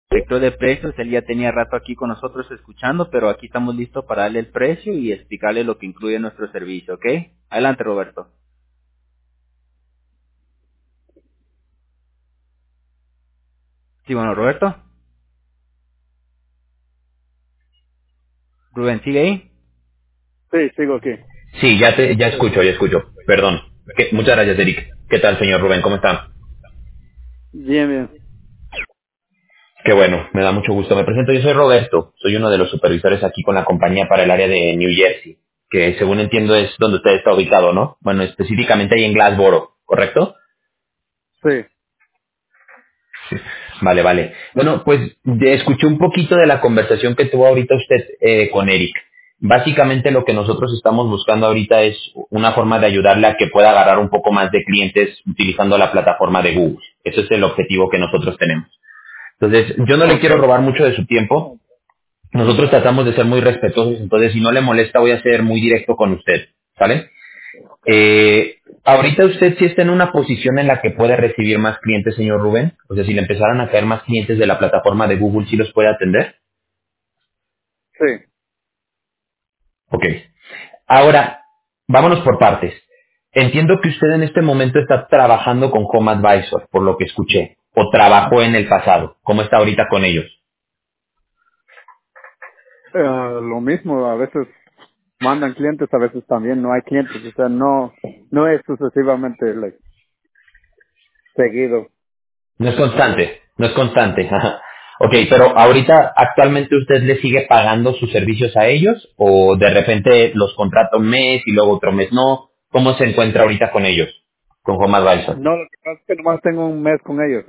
director de precios, él ya tenía rato aquí con nosotros escuchando, pero aquí estamos listos para darle el precio y explicarle lo que incluye nuestro servicio, ¿ok? Adelante, Roberto. Sí, bueno, Roberto. Rubén, ¿sigue ahí? Sí, sigo aquí. Sí, ya escucho, ya escucho. Perdón. Muchas gracias, Eric. ¿Qué tal, señor Rubén? ¿Cómo está? Bien, bien. Qué bueno, me da mucho gusto. Me presento, yo soy Roberto. Soy uno de los supervisores aquí con la compañía para el área de New Jersey, que según entiendo es donde usted está ubicado, ¿no? Bueno, específicamente ahí en Glassboro, ¿correcto? Sí. Vale, vale. Bueno, pues escuché un poquito de la conversación que tuvo ahorita usted con Eric. Básicamente lo que nosotros estamos buscando ahorita es una forma de ayudarle a que pueda agarrar un poco más de clientes utilizando la plataforma de Google. Ese es el objetivo que nosotros tenemos. Entonces, yo no le quiero Okay. robar mucho de su tiempo. Nosotros tratamos de ser muy respetuosos, entonces si no le molesta voy a ser muy directo con usted, ¿sale? Ahorita usted sí está en una posición en la que puede recibir más clientes, señor Rubén. O sea, si le empezaran a caer más clientes de la plataforma de Google, ¿sí los puede atender? Sí. Ok. Ahora, vámonos por partes. Entiendo que usted en este momento está trabajando con Home Advisor, por lo que escuché, o trabajó en el pasado. ¿Cómo está ahorita con ellos? Lo mismo, a veces mandan clientes, a veces también no hay clientes, o sea, no es sucesivamente seguido. No es constante, no es constante. Ajá. Ok, pero ahorita actualmente usted le sigue pagando sus servicios a ellos o de repente los contrata un mes y luego otro mes no. ¿Cómo se encuentra ahorita con ellos, con Home Advisor? No, lo que pasa es que nomás tengo un mes con ellos.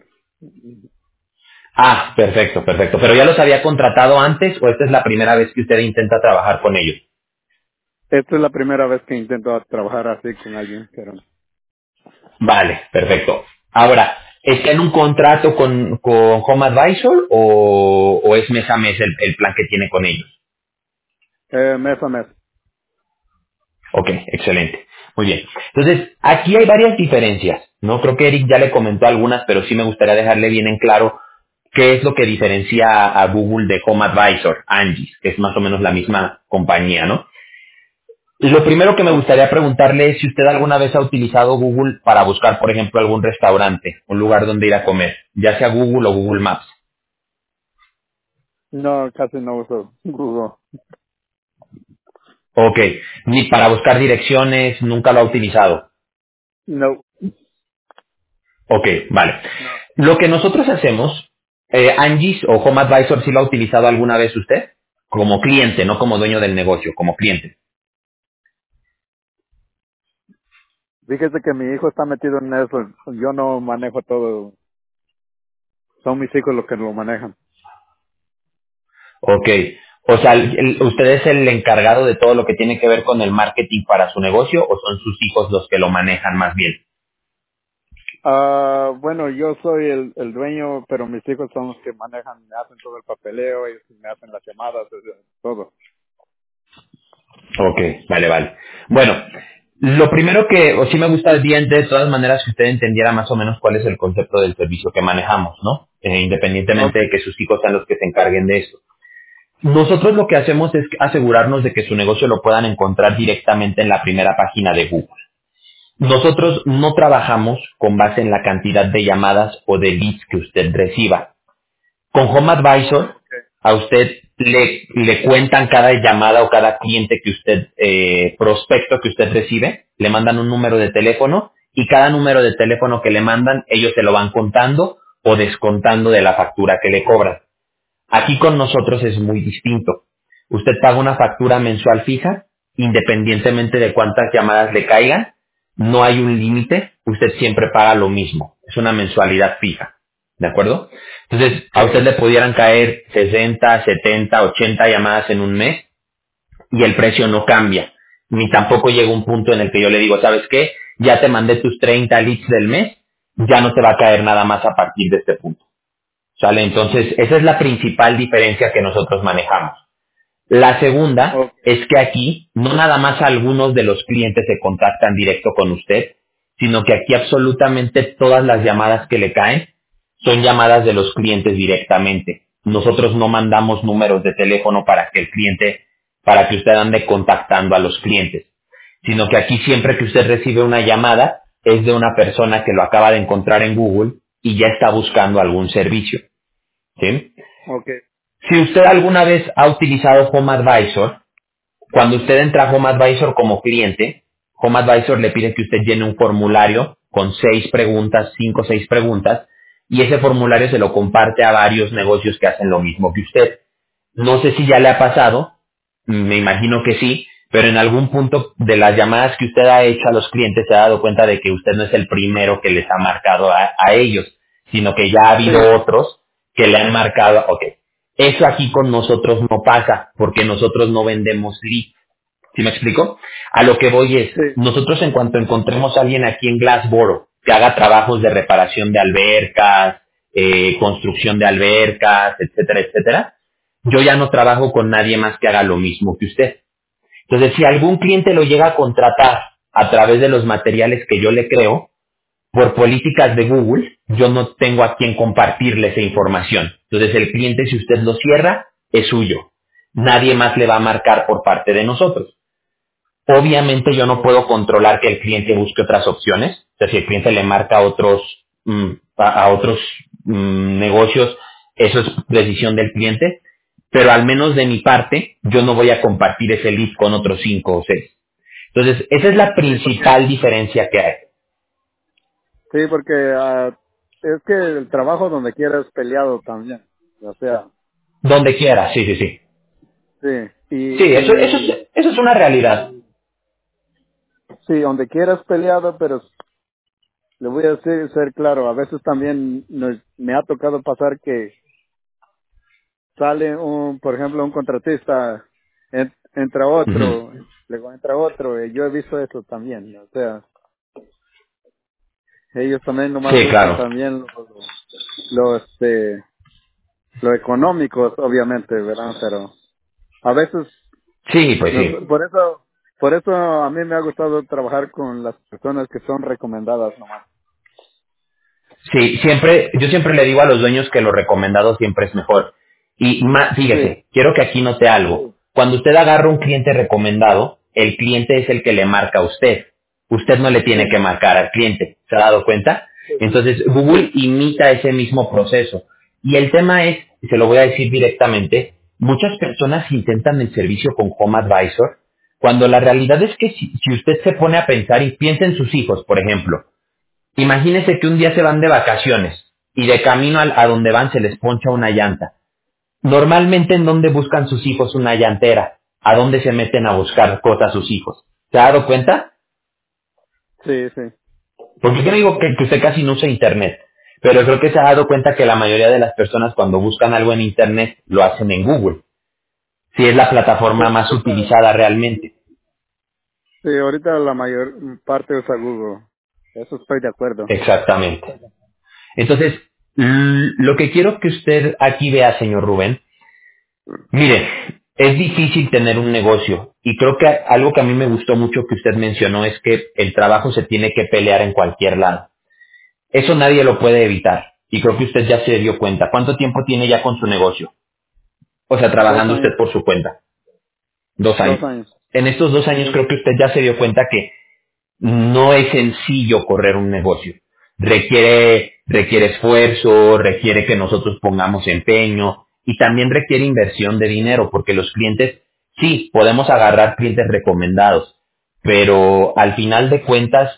Ah, perfecto, perfecto. ¿Pero ya los había contratado antes o esta es la primera vez que usted intenta trabajar con ellos? Esta es la primera vez que intento trabajar así con alguien, pero Vale, perfecto. Ahora, ¿está en un contrato con Home Advisor o es mes a mes el plan que tiene con ellos? mes a mes. Ok, excelente. Muy bien. Entonces, aquí hay varias diferencias, ¿no? Creo que Eric ya le comentó algunas, pero sí me gustaría dejarle bien en claro qué es lo que diferencia a Google de Home Advisor, Angie, que es más o menos la misma compañía, ¿no? Lo primero que me Okay. gustaría preguntarle es si usted alguna vez ha utilizado Google para buscar, por ejemplo, algún restaurante, un lugar donde ir a comer, ya sea Google o Google Maps. No, casi no uso Google. Ok, ni para buscar direcciones, nunca lo ha utilizado. No. Ok, vale. No. Lo que nosotros hacemos, Angie's o Home Advisor, ¿sí lo ha utilizado alguna vez usted? Como cliente, no como dueño del negocio, como cliente. Fíjese que mi hijo está metido en eso. Yo no manejo todo. Son mis hijos los que lo manejan. Ok. O sea, ¿usted es el encargado de todo lo que tiene que ver con el marketing para su negocio o son sus hijos los que lo manejan más bien? Bueno, yo soy el dueño, pero mis hijos son los que manejan, me hacen todo el papeleo, ellos me hacen las llamadas, todo. Ok, vale, vale. Bueno, lo primero que, o sí me gusta bien de todas maneras que usted entendiera más o menos cuál es el concepto del servicio que manejamos, ¿no? Independientemente Okay. de que sus hijos sean los que se encarguen de eso. Nosotros lo que hacemos es asegurarnos de que su negocio lo puedan encontrar directamente en la primera página de Google. Nosotros no trabajamos con base en la cantidad de llamadas o de leads que usted reciba. Con Home Advisor, Okay. a usted le cuentan cada llamada o cada cliente que usted, prospecto que usted recibe, le mandan un número de teléfono y cada número de teléfono que le mandan, ellos se lo van contando o descontando de la factura que le cobran. Aquí con nosotros es muy distinto. Usted paga una factura mensual fija, independientemente de cuántas llamadas le caigan, no hay un límite, usted siempre paga lo mismo. Es una mensualidad fija. ¿De acuerdo? Entonces, a usted le pudieran caer 60, 70, 80 llamadas en un mes y el precio no cambia. Ni tampoco llega un punto en el que yo le digo, ¿sabes qué? Ya te mandé tus 30 leads del mes, ya no te va a caer nada más a partir de este punto. ¿Sale? Entonces, esa es la principal diferencia que nosotros manejamos. La segunda Okay. es que aquí no nada más algunos de los clientes se contactan directo con usted, sino que aquí absolutamente todas las llamadas que le caen son llamadas de los clientes directamente. nosotros no mandamos números de teléfono para que usted ande contactando a los clientes, sino que aquí siempre que usted recibe una llamada es de una persona que lo acaba de encontrar en Google y ya está buscando algún servicio, ¿sí? Okay. Si usted alguna vez ha utilizado Home Advisor, cuando usted entra a Home Advisor como cliente, Home Advisor le pide que usted llene un formulario con 5 o 6 preguntas, y ese formulario se lo comparte a varios negocios que hacen lo mismo que usted. No sé si ya le ha pasado, me imagino que sí, pero en algún punto de las llamadas que usted ha hecho a los clientes se ha dado cuenta de que usted no es el primero que les ha marcado a ellos, sino que ya ha Sí, habido otros que le han marcado. Ok, eso aquí con nosotros no pasa, porque nosotros no vendemos leads. ¿Sí me explico? A lo que voy es, sí. nosotros en cuanto encontremos a alguien aquí en Glassboro que haga trabajos de reparación de albercas, construcción de albercas, etcétera, etcétera, yo ya no trabajo con nadie más que haga lo mismo que usted. Entonces, si algún cliente lo llega a contratar a través de los materiales que yo le creo, por políticas de Google, yo no tengo a quien compartirle esa información. Entonces, el cliente, si usted lo cierra, es suyo. Nadie más le va a marcar por parte de nosotros. Obviamente yo no puedo controlar que el cliente busque otras opciones. O sea, si el cliente le marca a otros, a otros negocios, eso es decisión del cliente. Pero al menos de mi parte, yo no voy a compartir ese lead con otros 5 o 6. Entonces, esa es la Sí, porque, principal diferencia que hay. es que el trabajo donde quiera es peleado también. O sea, Donde quiera, sí, sí, sí. sí. Sí, eso es una realidad. Sí, donde quiera es peleado, pero le voy a decir, ser claro, a veces también me ha tocado pasar que sale por ejemplo, un contratista, entra Ujú. otro, luego entra otro, y yo he visto eso también, o sea, ellos también nomás Sí, buscan claro. también lo lo económico, obviamente, ¿verdad? Pero a veces, Sí, pues sí. por eso a mí me ha gustado trabajar con las personas que son recomendadas nomás. Sí, yo siempre le digo a los dueños que lo recomendado siempre es mejor. Y Sí, fíjese, quiero que aquí note algo. Cuando usted agarra un cliente recomendado, el cliente es el que le marca a usted. Usted no le tiene sí, que marcar al cliente. ¿Se ha dado cuenta? Entonces, Google imita ese mismo proceso. Y el tema es, y se lo voy a decir directamente, muchas personas intentan el servicio con Home Advisor, cuando la realidad es que si usted se pone a pensar y piensa en sus hijos, por ejemplo, imagínese que un día se van de vacaciones y de camino a donde van se les poncha una llanta. Normalmente, ¿en dónde buscan sus hijos una llantera? ¿A dónde se meten a buscar cosas sus hijos? ¿Se ha dado cuenta? sí, sí, Porque yo no digo que usted casi no usa Internet, pero creo que se ha dado cuenta que la mayoría de las personas cuando buscan algo en Internet lo hacen en Google, si es la sí, plataforma más utilizada realmente. sí, ahorita la mayor parte usa Google, eso estoy de acuerdo. Exactamente. Entonces, lo que quiero que usted aquí vea, señor Rubén, mire, es difícil tener un negocio y creo que algo que a mí me gustó mucho que usted mencionó es que el trabajo se tiene que pelear en cualquier lado. Eso nadie lo puede evitar y creo que usted ya se dio cuenta. ¿Cuánto tiempo tiene ya con su negocio? O sea, Dos trabajando usted años, por su cuenta. 2 años. 2 años. En estos 2 años creo que usted ya se dio cuenta que no es sencillo correr un negocio. Requiere esfuerzo, requiere que nosotros pongamos empeño y también requiere inversión de dinero porque los clientes, sí, podemos agarrar clientes recomendados, pero al final de cuentas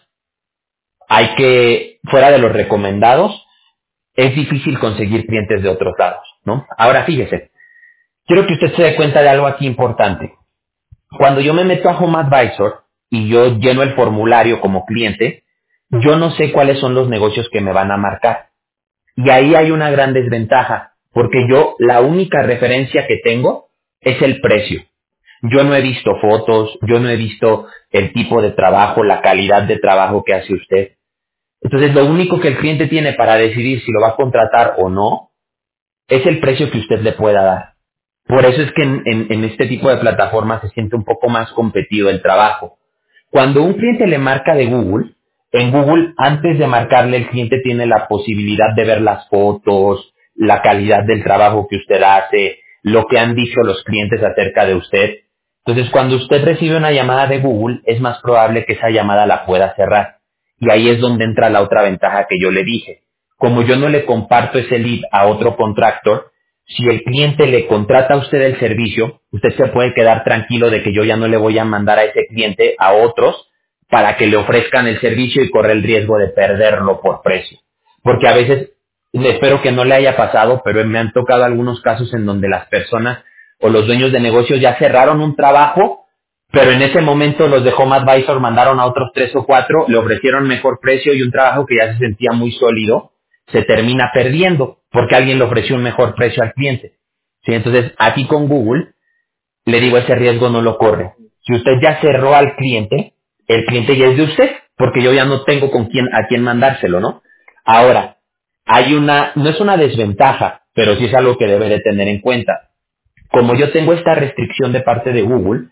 fuera de los recomendados, es difícil conseguir clientes de otros lados, ¿no? Ahora fíjese, quiero que usted se dé cuenta de algo aquí importante. Cuando yo me meto a Home Advisor y yo lleno el formulario como cliente, yo no sé cuáles son los negocios que me van a marcar. Y ahí hay una gran desventaja, porque yo la única referencia que tengo es el precio. Yo no he visto fotos, yo no he visto el tipo de trabajo, la calidad de trabajo que hace usted. Entonces, lo único que el cliente tiene para decidir si lo va a contratar o no es el precio que usted le pueda dar. Por eso es que en este tipo de plataformas se siente un poco más competido el trabajo. Cuando un cliente le marca de Google, en Google, antes de marcarle, el cliente tiene la posibilidad de ver las fotos, la calidad del trabajo que usted hace, lo que han dicho los clientes acerca de usted. Entonces, cuando usted recibe una llamada de Google, es más probable que esa llamada la pueda cerrar. Y ahí es donde entra la otra ventaja que yo le dije. Como yo no le comparto ese lead a otro contractor, si el cliente le contrata a usted el servicio, usted se puede quedar tranquilo de que yo ya no le voy a mandar a ese cliente a otros para que le ofrezcan el servicio y corre el riesgo de perderlo por precio. Porque a veces, espero que no le haya pasado, pero me han tocado algunos casos en donde las personas o los dueños de negocios ya cerraron un trabajo, pero en ese momento los de Home Advisor mandaron a otros 3 o 4, le ofrecieron mejor precio y un trabajo que ya se sentía muy sólido se termina perdiendo porque alguien le ofreció un mejor precio al cliente. ¿Sí? Entonces, aquí con Google, le digo, ese riesgo no lo corre. Si usted ya cerró al cliente, el cliente ya es de usted, porque yo ya no tengo a quién mandárselo, ¿no? Ahora, no es una desventaja, pero sí es algo que debe de tener en cuenta. Como yo tengo esta restricción de parte de Google,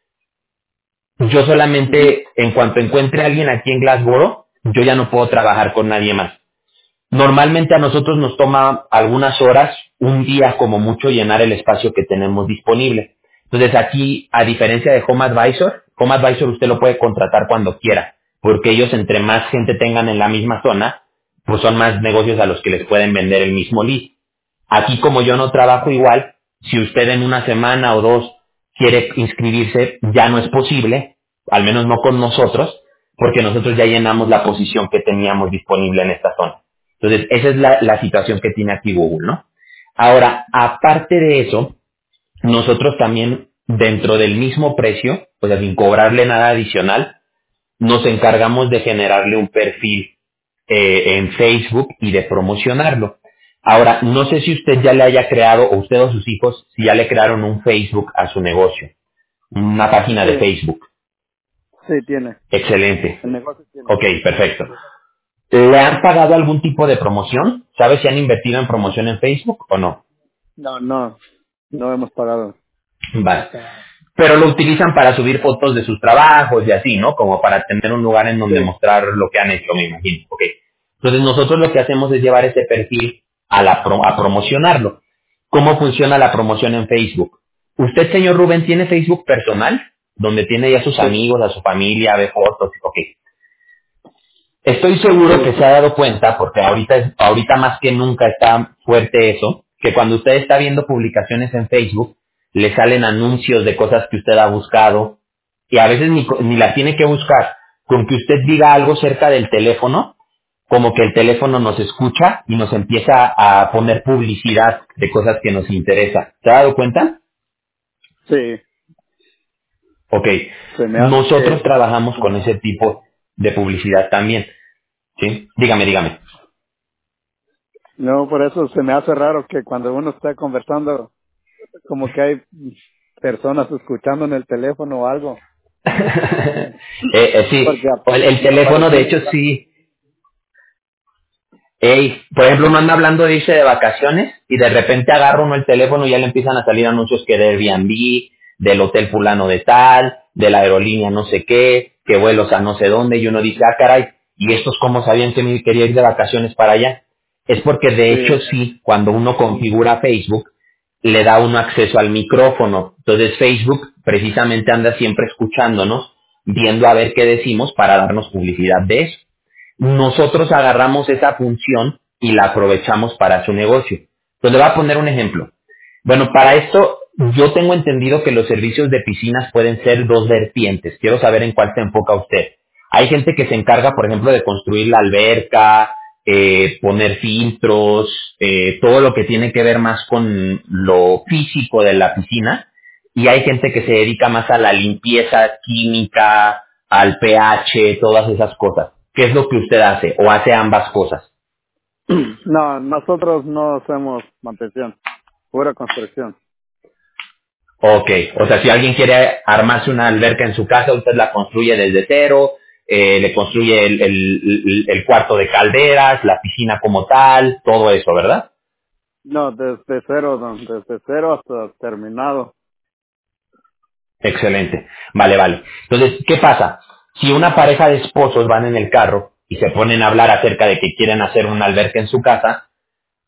yo solamente, en cuanto encuentre a alguien aquí en Glassboro, yo ya no puedo trabajar con nadie más. Normalmente a nosotros nos toma algunas horas, un día como mucho, llenar el espacio que tenemos disponible. Entonces aquí, a diferencia de Home Advisor usted lo puede contratar cuando quiera, porque ellos entre más gente tengan en la misma zona, pues son más negocios a los que les pueden vender el mismo lead. Aquí como yo no trabajo igual, si usted en una semana o 2 quiere inscribirse, ya no es posible, al menos no con nosotros, porque nosotros ya llenamos la posición que teníamos disponible en esta zona. Entonces, esa es la situación que tiene aquí Google, ¿no? Ahora, aparte de eso, nosotros también, dentro del mismo precio, o sea, sin cobrarle nada adicional, nos encargamos de generarle un perfil en Facebook y de promocionarlo. Ahora, no sé si usted ya le haya creado, o usted o sus hijos, si ya le crearon un Facebook a su negocio, una página de Sí, Facebook. sí, tiene. Excelente. El negocio tiene. Ok, perfecto. ¿Le han pagado algún tipo de promoción? ¿Sabe si han invertido en promoción en Facebook o no? No hemos pagado. Vale. Pero lo utilizan para subir fotos de sus trabajos y así, ¿no? Como para tener un lugar en donde Sí, mostrar lo que han hecho, me imagino. Ok. Entonces nosotros lo que hacemos es llevar ese perfil a promocionarlo. ¿Cómo funciona la promoción en Facebook? Usted, señor Rubén, ¿tiene Facebook personal? Donde tiene ya sus sí, amigos, a su familia, ve fotos. Ok. Estoy seguro que sí, se ha dado cuenta, porque ahorita más que nunca está fuerte eso, que cuando usted está viendo publicaciones en Facebook, le salen anuncios de cosas que usted ha buscado, y a veces ni la tiene que buscar. Con que usted diga algo cerca del teléfono, como que el teléfono nos escucha y nos empieza a poner publicidad de cosas que nos interesa. ¿Se ha dado cuenta? sí. Ok. Se me hace Nosotros que... trabajamos con ese tipo de publicidad también. ¿Sí? Dígame. No, por eso se me hace raro que cuando uno está conversando, como que hay personas escuchando en el teléfono o algo. Sí, Porque o el teléfono, de aparecía... hecho, sí. Ey, por ejemplo, uno anda hablando de irse de vacaciones y de repente agarra uno el teléfono y ya le empiezan a salir anuncios que de Airbnb, del hotel fulano de tal, de la aerolínea no sé qué, que vuelos a no sé dónde, y uno dice, ah, caray, ¿y estos cómo sabían que me quería ir de vacaciones para allá? Es porque de hecho Sí, sí, cuando uno configura Facebook, le da uno acceso al micrófono. Entonces Facebook precisamente anda siempre escuchándonos, viendo a ver qué decimos para darnos publicidad de eso. Nosotros agarramos esa función y la aprovechamos para su negocio. Entonces le voy a poner un ejemplo. Bueno, para esto yo tengo entendido que los servicios de piscinas pueden ser dos vertientes. Quiero saber en cuál se enfoca usted. Hay gente que se encarga, por ejemplo, de construir la alberca, poner filtros, todo lo que tiene que ver más con lo físico de la piscina. Y hay gente que se dedica más a la limpieza química, al pH, todas esas cosas. ¿Qué es lo que usted hace? ¿O hace ambas cosas? no, nosotros no hacemos mantención, pura construcción. Ok, o sea, si alguien quiere armarse una alberca en su casa, usted la construye desde cero, le construye el cuarto de calderas, la piscina como tal, todo eso, ¿verdad? No, desde cero, desde cero hasta terminado. Excelente. Vale. Entonces, ¿qué pasa? Si una pareja de esposos van en el carro y se ponen a hablar acerca de que quieren hacer una alberca en su casa,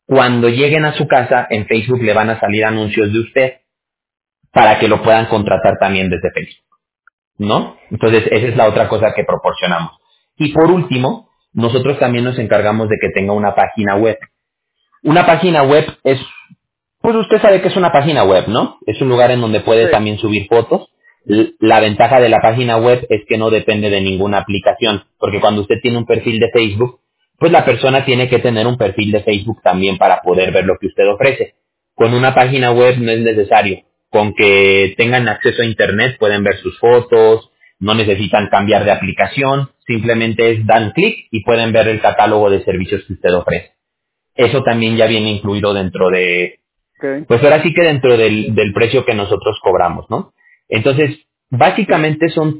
cuando lleguen a su casa, en Facebook le van a salir anuncios de usted para que lo puedan contratar también desde Facebook, ¿no? Entonces, esa es la otra cosa que proporcionamos. Y por último, nosotros también nos encargamos de que tenga una página web. Una página web es, pues usted sabe que es una página web, ¿no? Es un lugar en donde puede Sí. también subir fotos. La ventaja de la página web es que no depende de ninguna aplicación, porque cuando usted tiene un perfil de Facebook, pues la persona tiene que tener un perfil de Facebook también para poder ver lo que usted ofrece. Con una página web no es necesario. Con que tengan acceso a Internet pueden ver sus fotos, no necesitan cambiar de aplicación, simplemente es dan clic y pueden ver el catálogo de servicios que usted ofrece. Eso también ya viene incluido dentro de, Okay. pues ahora sí que dentro del precio que nosotros cobramos, ¿no? Entonces, básicamente son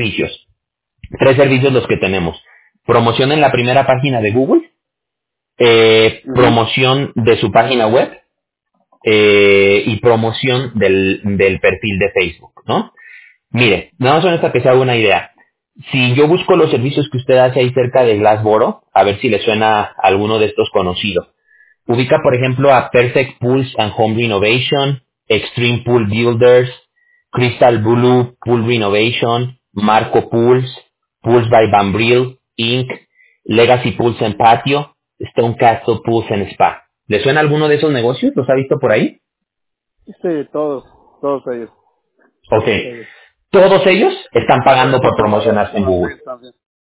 tres servicios los que tenemos. Promoción en la primera página de Google, Ujú. promoción de su página web y promoción del perfil de Facebook, ¿no? Mire, nada más con esta que se haga una idea. Si yo busco los servicios que usted hace ahí cerca de Glassboro, a ver si le suena alguno de estos conocidos. Ubica, por ejemplo, a Perfect Pools and Home Renovation, Extreme Pool Builders, Crystal Blue Pool Renovation, Marco Pools, Pools by Bambril, Inc., Legacy Pools and Patio, Stone Castle Pools and Spa. ¿Le suena alguno de esos negocios? ¿Los ha visto por ahí? Sí, todos ellos. Ok. Todos ellos están pagando por promocionarse en Google. También.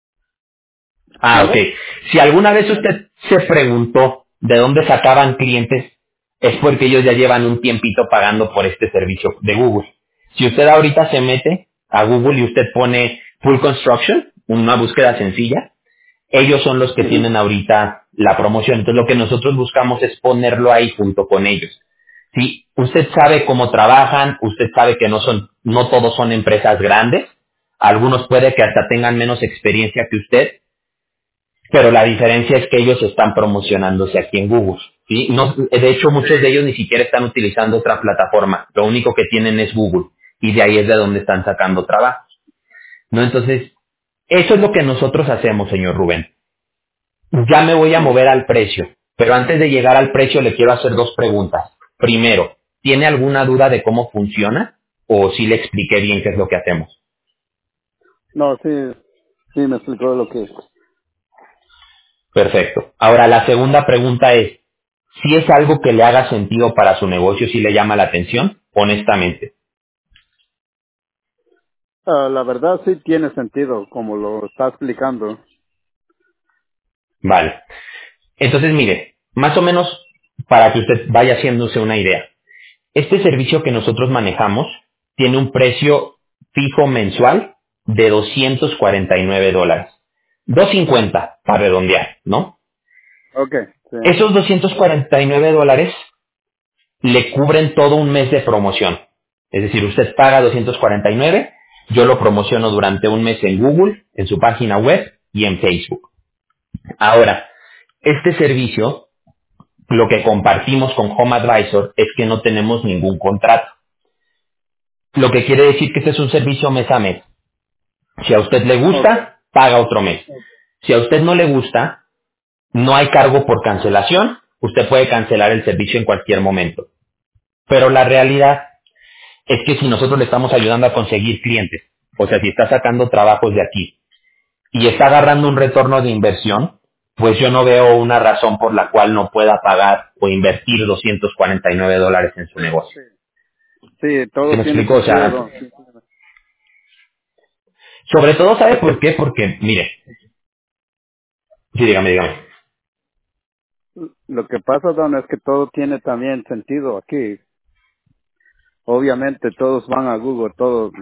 Ah, ok. ¿Mande? Si alguna vez usted se preguntó de dónde sacaban clientes, es porque ellos ya llevan un tiempito pagando por este servicio de Google. Si usted ahorita se mete a Google y usted pone Full Construction, una búsqueda sencilla, ellos son los que Ujú. tienen ahorita la promoción. Entonces lo que nosotros buscamos es ponerlo ahí junto con ellos. Si usted sabe cómo trabajan, usted sabe que no todos son empresas grandes, algunos puede que hasta tengan menos experiencia que usted, pero la diferencia es que ellos están promocionándose aquí en Google. ¿Sí? No, de hecho, muchos de ellos ni siquiera están utilizando otra plataforma. Lo único que tienen es Google. Y de ahí es de donde están sacando trabajo. ¿No? Entonces, eso es lo que nosotros hacemos, señor Rubén. Ya me voy a Sí. mover al precio. Pero antes de llegar al precio, le quiero hacer dos preguntas. Primero, ¿tiene alguna duda de cómo funciona? ¿O sí le expliqué bien qué es lo que hacemos? No, sí, sí me explicó lo que es. Perfecto. Ahora, la segunda pregunta es, si es algo que le haga sentido para su negocio, si le llama la atención, honestamente. La verdad sí tiene sentido, como lo está explicando. Vale. Entonces, mire, más o menos para que usted vaya haciéndose una idea. Este servicio que nosotros manejamos tiene un precio fijo mensual de $249. 250 para redondear, ¿no? Okay. Sí. Esos $249 le cubren todo un mes de promoción. Es decir, usted paga 249, yo lo promociono durante un mes en Google, en su página web y en Facebook. Ahora, este servicio, lo que compartimos con Home Advisor es que no tenemos ningún contrato. Lo que quiere decir que este es un servicio mes a mes. Si a usted le Okay. gusta, paga otro mes. Si a usted no le gusta, no hay cargo por cancelación. Usted puede cancelar el servicio en cualquier momento. Pero la realidad es que si nosotros le estamos ayudando a conseguir clientes, o sea, si está sacando trabajos de aquí y está agarrando un retorno de inversión, pues yo no veo una razón por la cual no pueda pagar o invertir $249 en su negocio. Sí. Sí, ¿Se todo me tiene explico? O sentido, sea, don. Sí. sobre todo, ¿sabe por qué? Porque, mire, sí, dígame. Lo que pasa, don, es que todo tiene también sentido aquí. Obviamente todos van a Google, todos,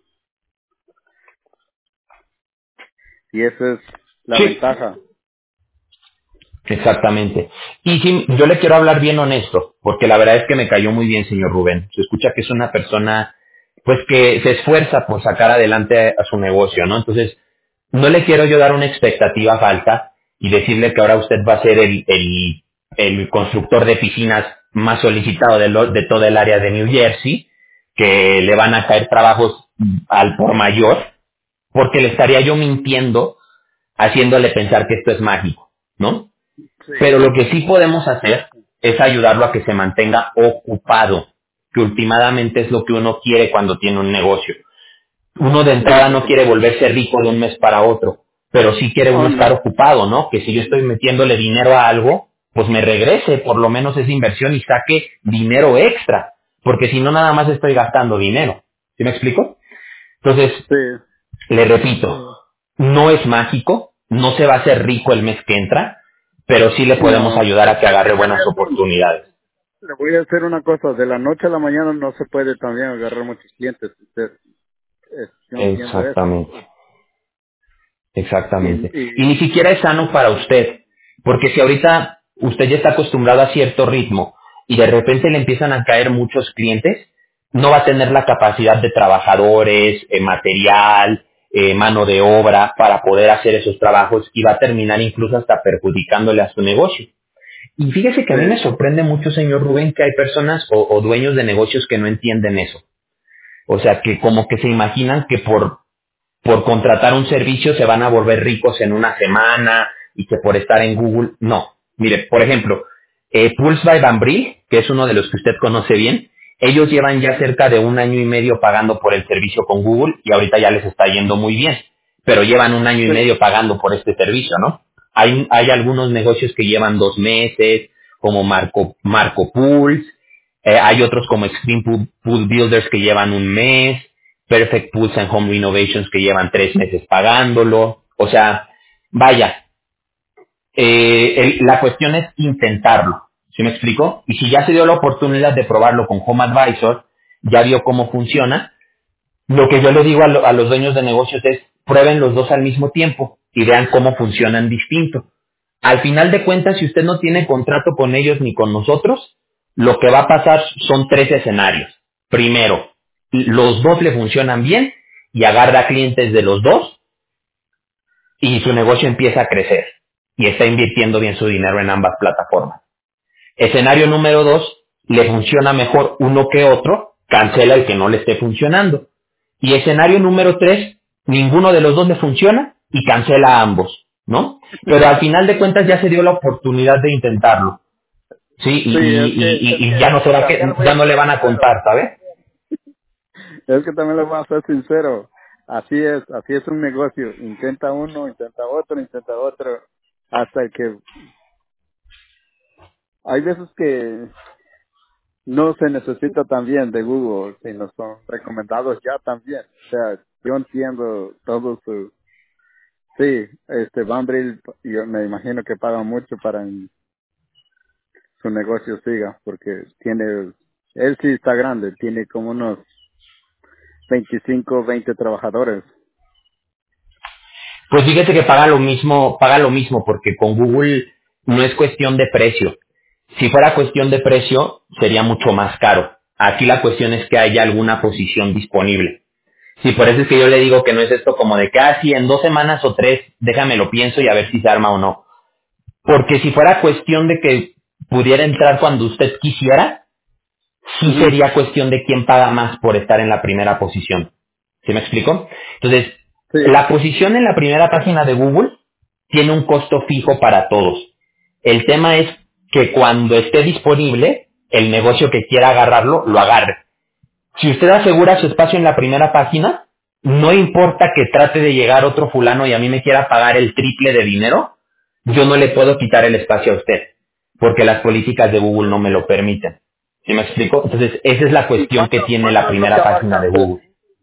y esa es la Sí, ventaja. exactamente. Y sí, yo le quiero hablar bien honesto, porque la verdad es que me cayó muy bien, señor Rubén. Se escucha que es una persona, pues que se esfuerza por sacar adelante a su negocio, ¿no? Entonces, no le quiero yo dar una expectativa falsa y decirle que ahora usted va a ser el constructor de piscinas más solicitado de toda el área de New Jersey, que le van a caer trabajos al por mayor, porque le estaría yo mintiendo haciéndole pensar que esto es mágico, ¿no? Sí. Pero lo que sí podemos hacer es ayudarlo a que se mantenga ocupado, que últimamente es lo que uno quiere cuando tiene un negocio. Uno de entrada no quiere volverse rico de un mes para otro, pero sí quiere uno estar ocupado, ¿no? Que si yo estoy metiéndole dinero a algo, pues me regrese por lo menos esa inversión y saque dinero extra, porque si no nada más estoy gastando dinero. ¿Sí me explico? Entonces, Sí. le repito, no es mágico, no se va a hacer rico el mes que entra, pero sí le podemos No, ayudar a que agarre buenas oportunidades. le voy a hacer una cosa, de la noche a la mañana no se puede también agarrar muchos clientes. Yo entiendo eso. Exactamente. Exactamente. Y Y ni siquiera es sano para usted, porque si ahorita usted ya está acostumbrado a cierto ritmo y de repente le empiezan a caer muchos clientes, no va a tener la capacidad de trabajadores, material, mano de obra para poder hacer esos trabajos y va a terminar incluso hasta perjudicándole a su negocio. Y fíjese que a mí me sí, sorprende mucho, señor Rubén, que hay personas o dueños de negocios que no entienden eso. O sea, que como que se imaginan que por contratar un servicio se van a volver ricos en una semana y que por estar en Google, no. Mire, por ejemplo, Pulse by Bambril, que es uno de los que usted conoce bien, ellos llevan ya cerca de 1 año y medio pagando por el servicio con Google y ahorita ya les está yendo muy bien, pero llevan 1 año y medio pagando por este servicio, ¿no? Hay algunos negocios que llevan 2 meses, como Marco Pulse, hay otros como Extreme Pool Builders que llevan 1 mes, Perfect Pools and Home Renovations que llevan 3 meses pagándolo. O sea, vaya, la cuestión es intentarlo. ¿Sí me explico? Y si ya se dio la oportunidad de probarlo con Home Advisor, ya vio cómo funciona, lo que yo le digo a los dueños de negocios es prueben los dos al mismo tiempo y vean cómo funcionan distinto. Al final de cuentas, si usted no tiene contrato con ellos ni con nosotros, lo que va a pasar son 3 escenarios. Primero, los dos le funcionan bien y agarra clientes de los dos y su negocio empieza a crecer y está invirtiendo bien su dinero en ambas plataformas. Escenario número 2, le funciona mejor uno que otro, cancela el que no le esté funcionando. Y escenario número 3, ninguno de los dos le funciona y cancela a ambos, ¿no? Pero al final de cuentas ya se dio la oportunidad de intentarlo, ¿sí? sí, Y ya no se va también le voy ya a no le ser van a contar, sincero. ¿sabes? Es que también le voy a ser sincero. Así es un negocio. Intenta uno, intenta otro, hasta que hay veces que no se necesita también de Google, sino son recomendados ya también. O sea, yo entiendo todo su... Sí, Bumble, yo me imagino que pagan mucho para que su negocio siga, porque él sí está grande, tiene como unos 25, 20 trabajadores. Pues fíjese que paga lo mismo porque con Google no es cuestión de precio. Si fuera cuestión de precio, sería mucho más caro. Aquí la cuestión es que haya alguna posición disponible. Sí, por eso es que yo le digo que no es esto como de que, sí, en 2 semanas o 3, déjame lo pienso y a ver si se arma o no. Porque si fuera cuestión de que pudiera entrar cuando usted quisiera, sí Ujú. sería cuestión de quién paga más por estar en la primera posición. ¿Sí me explico? Entonces, Sí, la posición en la primera página de Google tiene un costo fijo para todos. El tema es que cuando esté disponible, el negocio que quiera agarrarlo, lo agarre. Si usted asegura su espacio en la primera página, no importa que trate de llegar otro fulano y a mí me quiera pagar el triple de dinero, yo no le puedo quitar el espacio a usted, porque las políticas de Google no me lo permiten. ¿Sí me explico? Entonces, esa es la ¿y cuestión que tiene la cuánto es lo que primera página abarca? de Google.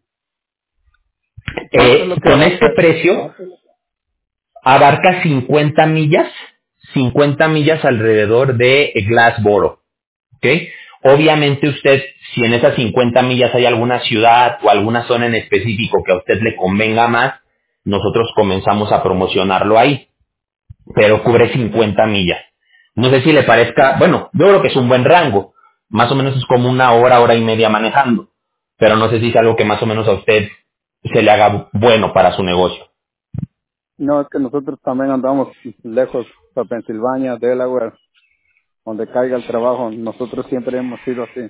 ¿Cuánto es lo que Con este abarca? precio, abarca 50 millas alrededor de Glassboro. ¿Ok? Obviamente usted, si en esas 50 millas hay alguna ciudad o alguna zona en específico que a usted le convenga más, nosotros comenzamos a promocionarlo ahí, pero cubre 50 millas. No sé si le parezca, bueno, yo creo que es un buen rango, más o menos es como 1 hora, hora y media manejando, pero no sé si es algo que más o menos a usted se le haga bueno para su negocio. No, es que nosotros también andamos lejos, para Pensilvania, Delaware, donde caiga el trabajo. Nosotros siempre hemos sido así.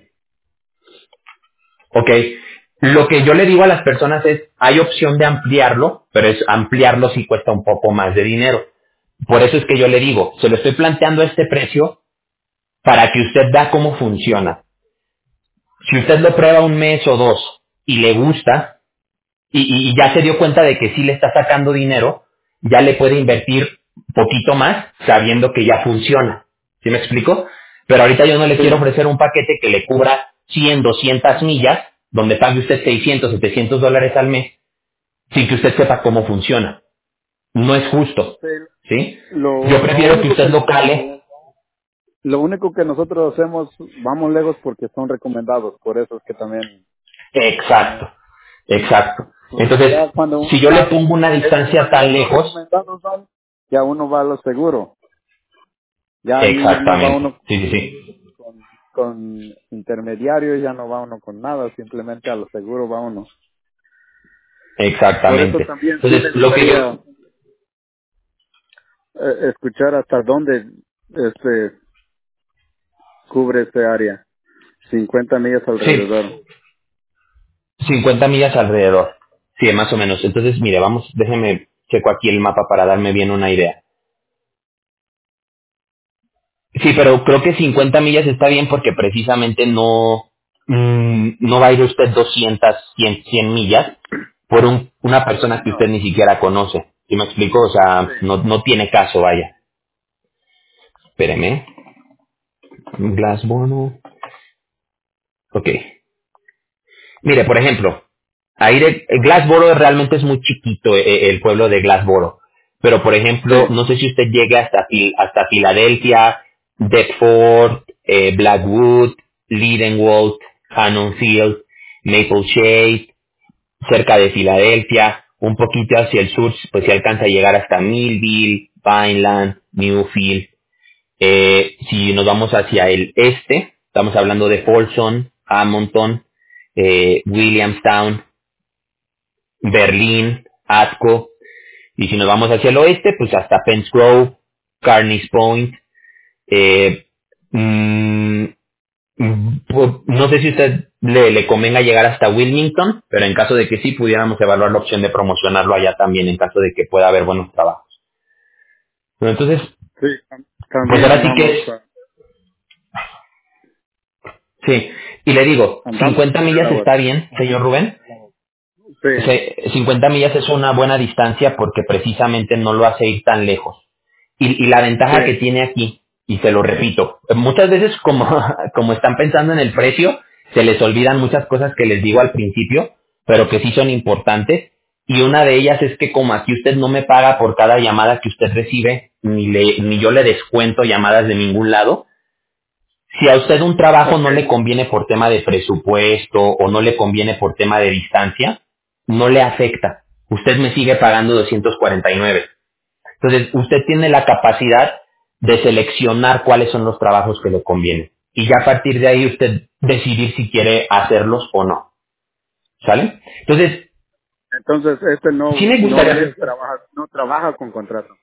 Ok. Lo que yo le digo a las personas es, hay opción de ampliarlo, pero es ampliarlo si cuesta un poco más de dinero. Por eso es que yo le digo, se lo estoy planteando a este precio para que usted vea cómo funciona. Si usted lo prueba un mes o dos y le gusta y ya se dio cuenta de que sí le está sacando dinero, ya le puede invertir poquito más sabiendo que ya funciona. ¿Sí me explico? Pero ahorita yo no le quiero ofrecer un paquete que le cubra 100, 200 millas, donde pague usted 600, 700 dólares al mes, sin que usted sepa cómo funciona. No es justo. Sí, ¿Sí? Yo lo prefiero que único usted que lo cale. lo único que nosotros hacemos, vamos lejos porque son recomendados, por eso es que también, Exacto. Exacto. porque Entonces, ya cuando si uno yo le sabe pongo una esos distancia son tan los lejos, recomendados, son, ya uno va a lo seguro, ya ahí no va exactamente. uno Sí, sí, sí. con intermediarios, ya no va uno con nada, simplemente a lo seguro va uno. Por eso Exactamente. también sí me Entonces, lo que gustaría yo, escuchar hasta dónde este cubre este área, 50 millas sí, alrededor. 50 millas alrededor. Sí, más o menos. Entonces, mire, vamos, déjeme, checo aquí el mapa para darme bien una idea. Sí, pero creo que 50 millas está bien porque precisamente no va a ir usted 200, 100 millas por una persona que usted No. ni siquiera conoce. ¿Sí me explico? O sea, Sí. no tiene caso, vaya. Espéreme. Glassboro. Ok. Mire, por ejemplo, Glassboro realmente es muy chiquito, el pueblo de Glassboro. Pero, por ejemplo, Sí. no sé si usted llegue hasta Filadelfia, Deptford, Blackwood, Leadenwald, Cannonfield, Maple Shade, cerca de Filadelfia, un poquito hacia el sur, pues se alcanza a llegar hasta Millville, Vineland, Newfield. Si nos vamos hacia el este, estamos hablando de Folsom, Hamilton, Williamstown, Berlín, Atco, y si nos vamos hacia el oeste, pues hasta Penns Grove, Carneys Point, eh, mm, pues, no sé si a usted le convenga llegar hasta Wilmington, pero en caso de que sí, pudiéramos evaluar la opción de promocionarlo allá también, en caso de que pueda haber buenos trabajos. Pero entonces, Sí, pues también ahora sí que es, sí, y le digo, andamos 50 por el millas agua. está bien, señor Rubén. Sí, 50 millas es una buena distancia porque precisamente no lo hace ir tan lejos. Y la ventaja que sí. tiene aquí, y se lo repito, muchas veces como, como están pensando en el precio, se les olvidan muchas cosas que les digo al principio, pero que sí son importantes. Y una de ellas es que como aquí usted no me paga por cada llamada que usted recibe, ni yo le descuento llamadas de ningún lado, si a usted un trabajo no le Okay. conviene por tema de presupuesto o no le conviene por tema de distancia, no le afecta. Usted me sigue pagando 249. Entonces, usted tiene la capacidad de seleccionar cuáles son los trabajos que le convienen. Y ya a partir de ahí usted decidir si quiere hacerlos o no. ¿Sale? Entonces, Entonces, este sí me no gustaría... es trabaja, no trabaja con contrato.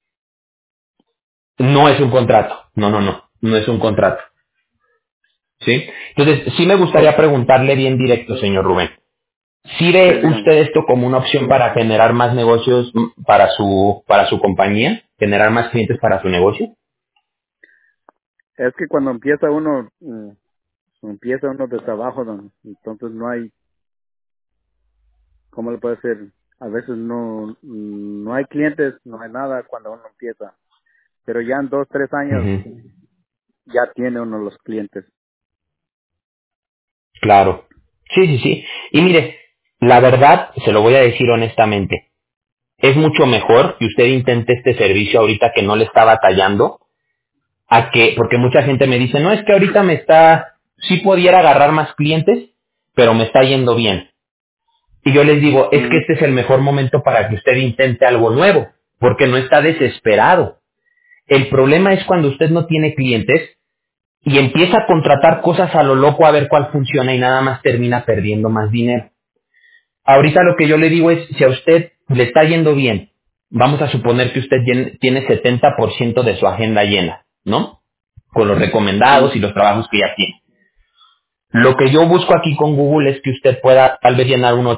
No es un contrato. No es un contrato. ¿Sí? Entonces, sí me gustaría preguntarle bien directo, señor Rubén. ¿Sí Sí, ve dígame. usted esto como una opción para generar más negocios para su compañía? ¿Generar más clientes para su negocio? Es que cuando empieza uno desde abajo, entonces no hay, ¿cómo le puede decir? A veces no hay clientes, no hay nada cuando uno empieza. Pero ya en 2, 3 años Ujú. ya tiene uno los clientes. Claro. Sí, sí, sí. Y mire, la verdad, se lo voy a decir honestamente, es mucho mejor que usted intente este servicio ahorita que no le está batallando, porque mucha gente me dice, no, es que ahorita sí pudiera agarrar más clientes, pero me está yendo bien. Y yo les digo, es que Mm. este es el mejor momento para que usted intente algo nuevo, porque no está desesperado. El problema es cuando usted no tiene clientes y empieza a contratar cosas a lo loco a ver cuál funciona y nada más termina perdiendo más dinero. Ahorita lo que yo le digo es, si a usted le está yendo bien, vamos a suponer que usted tiene 70% de su agenda llena, ¿no? Con los recomendados y Mm. los trabajos que ya tiene. Lo que yo busco aquí con Google es que usted pueda tal vez llenar un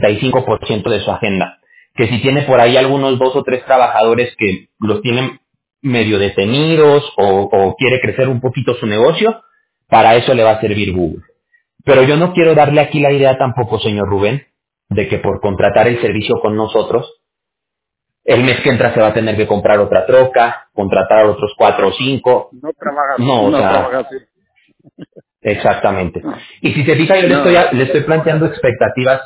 85% de su agenda. Que si tiene por ahí algunos 2 o 3 trabajadores que los tienen medio detenidos o quiere crecer un poquito su negocio, para eso le va a servir Google. Pero yo no quiero darle aquí la idea tampoco, señor Rubén, de que por contratar el servicio con nosotros, el mes que entra se va a tener que comprar otra troca, contratar otros 4 o 5. No, o No sea, trabaja así. exactamente. Y si se fija, yo No, le estoy planteando expectativas,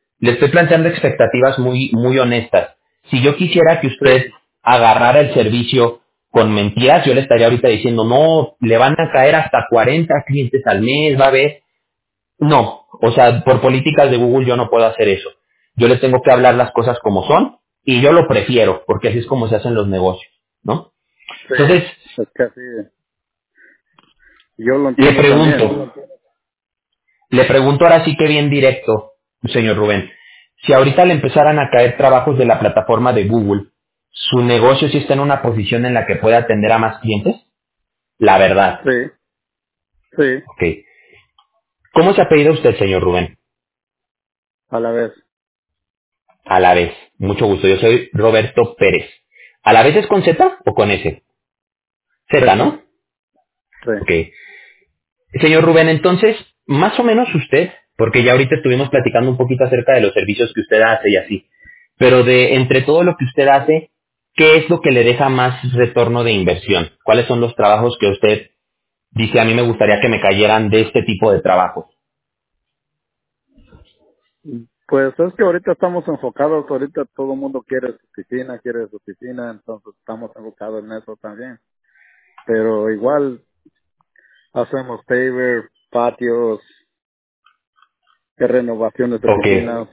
muy, muy honestas. Si yo quisiera que usted sí, agarrara el servicio con mentiras, yo le estaría ahorita diciendo, no, le van a caer hasta 40 clientes al mes, va a ver. No, o sea, por políticas de Google yo no puedo hacer eso. Yo le tengo que hablar las cosas como son y yo lo prefiero, porque así es como se hacen los negocios, ¿no? Entonces, sí, es que así, yo lo le entiendo también. pregunto, le pregunto ahora sí que bien directo, señor Rubén, si ahorita le empezaran a caer trabajos de la plataforma de Google, ¿su negocio sí está en una posición en la que puede atender a más clientes? La verdad. Sí, sí, Ok. ¿Cómo se apellida usted, señor Rubén? a la vez. A la vez. Mucho gusto. Yo soy Roberto Pérez. ¿A la vez es con Z o con S? Z, Z, ¿no? sí. Ok. Señor Rubén, entonces, más o menos usted, porque ya ahorita estuvimos platicando un poquito acerca de los servicios que usted hace y así, pero de entre todo lo que usted hace, ¿qué es lo que le deja más retorno de inversión? ¿Cuáles son los trabajos que usted dice, a mí me gustaría que me cayeran de este tipo de trabajos? Pues es que ahorita estamos enfocados, ahorita todo el mundo quiere su oficina, entonces estamos enfocados en eso también. Pero igual hacemos paver, patios, renovaciones de Ok, oficinas.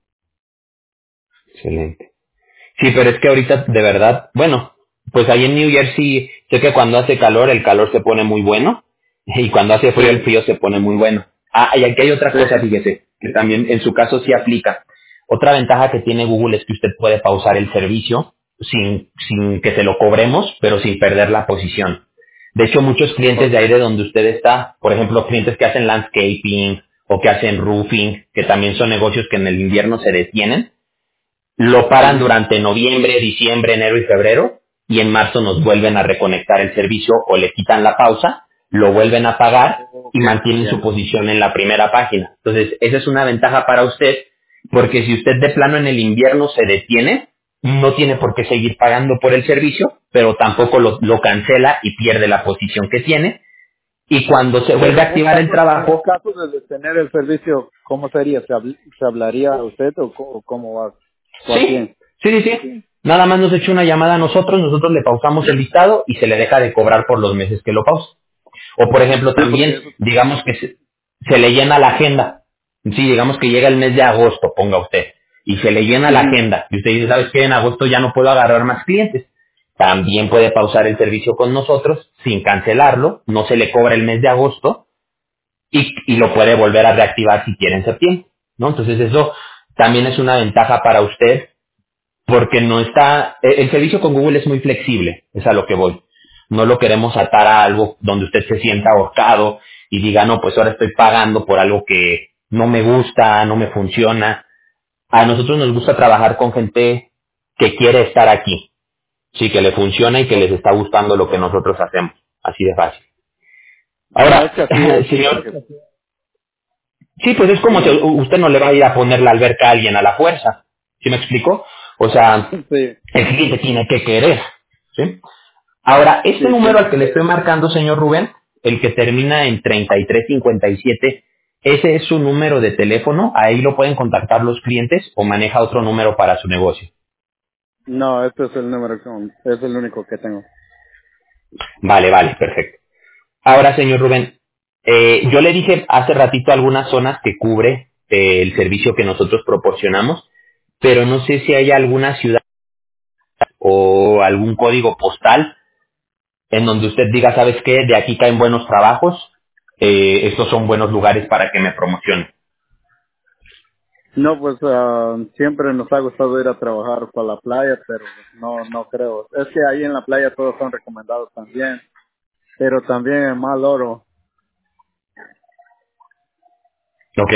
excelente. Sí, pero es que ahorita, de verdad, bueno, pues ahí en New Jersey, sé que cuando hace calor, el calor se pone muy bueno, y cuando hace frío, el Sí, frío se pone muy bueno. Ah, y aquí hay otra sí, cosa, fíjese, que también en su caso sí aplica. Otra ventaja que tiene Google es que usted puede pausar el servicio sin que se lo cobremos, pero sin perder la posición. De hecho, muchos clientes de okay. ahí de donde usted está, por ejemplo, clientes que hacen landscaping o que hacen roofing, que también son negocios que en el invierno se detienen, lo paran Ujú. durante noviembre, diciembre, enero y febrero y en marzo nos vuelven a reconectar el servicio o le quitan la pausa, lo vuelven a pagar y Okay, mantienen su ya. posición en la primera página. Entonces, esa es una ventaja para usted porque si usted de plano en el invierno se detiene, no tiene por qué seguir pagando por el servicio, pero tampoco lo cancela y pierde la posición que tiene. Y cuando se vuelve Pero a activar el en un trabajo, caso de detener el servicio, ¿cómo sería? ¿Se hablaría a usted o cómo va? ¿O a sí, quién? sí, sí, sí. Nada más nos echa una llamada a nosotros, nosotros le pausamos el listado y se le deja de cobrar por los meses que lo pausa. O por ejemplo Sí, porque también, eso. digamos que se le llena la agenda. Sí, digamos que llega el mes de agosto, ponga usted, y se le llena la Ujú. agenda. Y usted dice, ¿sabes qué? En agosto ya no puedo agarrar más clientes. También puede pausar el servicio con nosotros sin cancelarlo, no se le cobra el mes de agosto y lo puede volver a reactivar si quiere en septiembre. ¿No? Entonces eso también es una ventaja para usted porque no está, el servicio con Google es muy flexible, es a lo que voy. No lo queremos atar a algo donde usted se sienta ahorcado y diga, no, pues ahora estoy pagando por algo que no me gusta, no me funciona. A nosotros nos gusta trabajar con gente que quiere estar aquí, sí, que le funciona y que les está gustando lo que nosotros hacemos, así de fácil. No, es Ahora, que así es, sí, señor, porque sí, pues es como si usted no le va a ir a poner la alberca a alguien a la fuerza, ¿sí me explico? O sea, sí, el cliente tiene que querer, ¿sí? Ahora, este sí, número tiene al que le estoy marcando, señor Rubén, el que termina en 3357, ese es su número de teléfono, ahí lo pueden contactar los clientes o maneja otro número para su negocio. no, este es el número, es el único que tengo. Vale, vale, perfecto. Ahora, señor Rubén, yo le dije hace ratito algunas zonas que cubre el servicio que nosotros proporcionamos, pero no sé si hay alguna ciudad o algún código postal en donde usted diga, ¿sabes qué? De aquí caen buenos trabajos, estos son buenos lugares para que me promocionen. No, pues siempre nos ha gustado ir a trabajar para la playa, pero no creo. Es que ahí en la playa todos son recomendados también, pero también en Mal Oro, ¿Ok?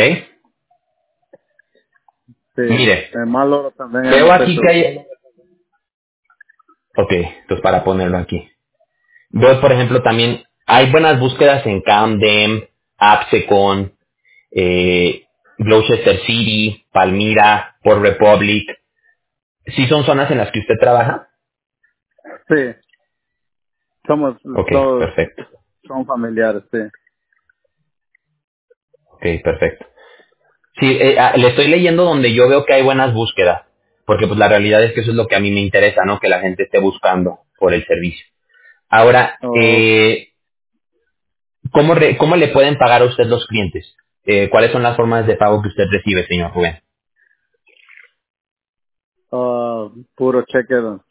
sí, Mire, en Mal Oro también veo hemos aquí que hecho. hay, Ok, entonces para ponerlo aquí. Veo, por ejemplo, también hay buenas búsquedas en Camden, Absecon, Gloucester City, Palmira, Port Republic. ¿Sí son zonas en las que usted trabaja? Sí, somos Ok, todos, perfecto. son familiares, sí. Ok, perfecto. Sí, le estoy leyendo donde yo veo que hay buenas búsquedas, porque pues la realidad es que eso es lo que a mí me interesa, ¿no? Que la gente esté buscando por el servicio. Ahora, Oh, ¿cómo le pueden pagar a usted los clientes? ¿Cuáles son las formas de pago que usted recibe, señor Rubén? puro cheque, don.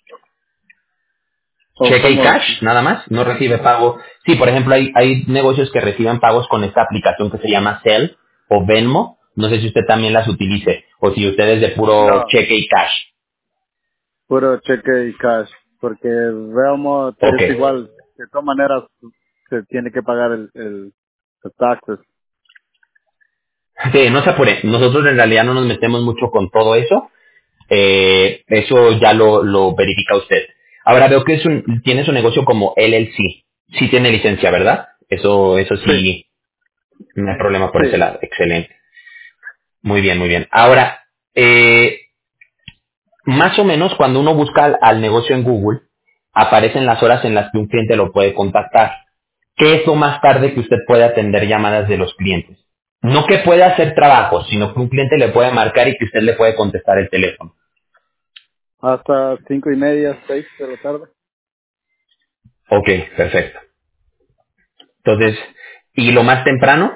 O Cheque y como, cash, nada más, no recibe pago. Sí, por ejemplo, hay negocios que reciben pagos con esta aplicación que se llama Zelle o Venmo. No sé si usted también las utilice o si usted es de puro no, cheque y cash. puro cheque y cash, porque veamos, Ok. es igual, de todas maneras se tiene que pagar los taxes. Sí, no se apure. Nosotros en realidad no nos metemos mucho con todo eso. Eso ya lo verifica usted. Ahora veo que tiene su negocio como LLC. Sí tiene licencia, ¿verdad? Eso Sí, sí, no hay problema por ese sí. lado. Excelente. Muy bien, muy bien. Ahora, más o menos cuando uno busca al negocio en Google, aparecen las horas en las que un cliente lo puede contactar. ¿Qué es lo más tarde que usted puede atender llamadas de los clientes? No que pueda hacer trabajo, sino que un cliente le puede marcar y que usted le puede contestar el teléfono. Hasta 5:30, 6 de la tarde. Ok, perfecto. Entonces, ¿y lo más temprano?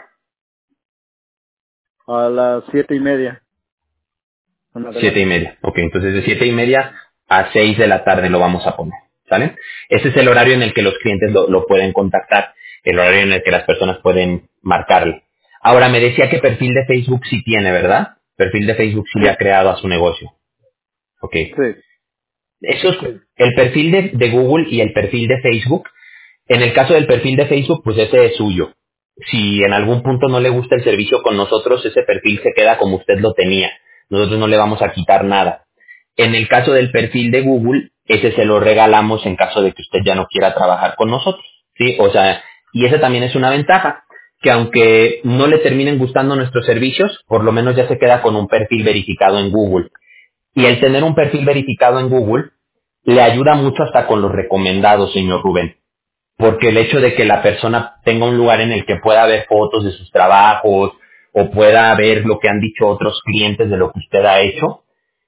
A las 7:30 en Siete y adelante. media. Ok, entonces de 7:30 a 6 de la tarde lo vamos a poner. ¿Sale? Ese es el horario en el que los clientes lo pueden contactar, el horario en el que las personas pueden marcarle. Ahora, me decía que perfil de Facebook sí tiene, ¿verdad? Perfil de Facebook sí Sí, le ha creado a su negocio. Ok. sí, El perfil de Google y el perfil de Facebook. En el caso del perfil de Facebook, pues ese es suyo. Si en algún punto no le gusta el servicio con nosotros, ese perfil se queda como usted lo tenía. Nosotros no le vamos a quitar nada. En el caso del perfil de Google, ese se lo regalamos en caso de que usted ya no quiera trabajar con nosotros. ¿Sí? O sea, y esa también es una ventaja, que aunque no le terminen gustando nuestros servicios, por lo menos ya se queda con un perfil verificado en Google. Y el tener un perfil verificado en Google le ayuda mucho hasta con los recomendados, señor Rubén, porque el hecho de que la persona tenga un lugar en el que pueda ver fotos de sus trabajos o pueda ver lo que han dicho otros clientes de lo que usted ha hecho,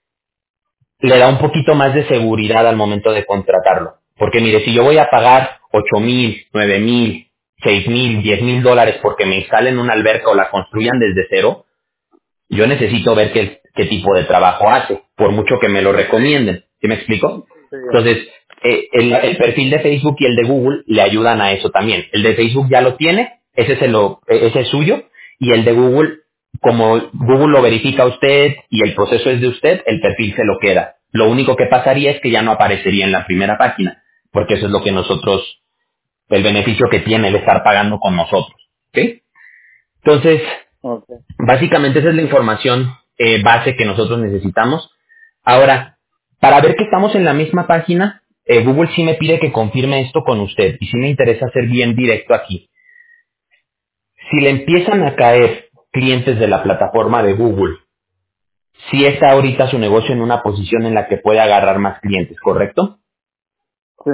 le da un poquito más de seguridad al momento de contratarlo. Porque mire, si yo voy a pagar 8,000, 9,000, 6,000, $10,000 porque me instalen una alberca o la construyan desde cero, yo necesito ver qué tipo de trabajo hace, por mucho que me lo recomienden. ¿Sí me explico? sí, Entonces, el perfil de Facebook y el de Google le ayudan a eso también. El de Facebook ya lo tiene, ese es suyo, y el de Google, como Google lo verifica a usted y el proceso es de usted, el perfil se lo queda. Lo único que pasaría es que ya no aparecería en la primera página, porque eso es lo que nosotros, el beneficio que tiene el estar pagando con nosotros. ¿Sí? Entonces, okay. básicamente esa es la información base que nosotros necesitamos. Ahora, para ver que estamos en la misma página, Google sí me pide que confirme esto con usted y sí me interesa ser bien directo aquí. Si le empiezan a caer clientes de la plataforma de Google, sí está ahorita su negocio en una posición en la que puede agarrar más clientes, ¿correcto? Sí,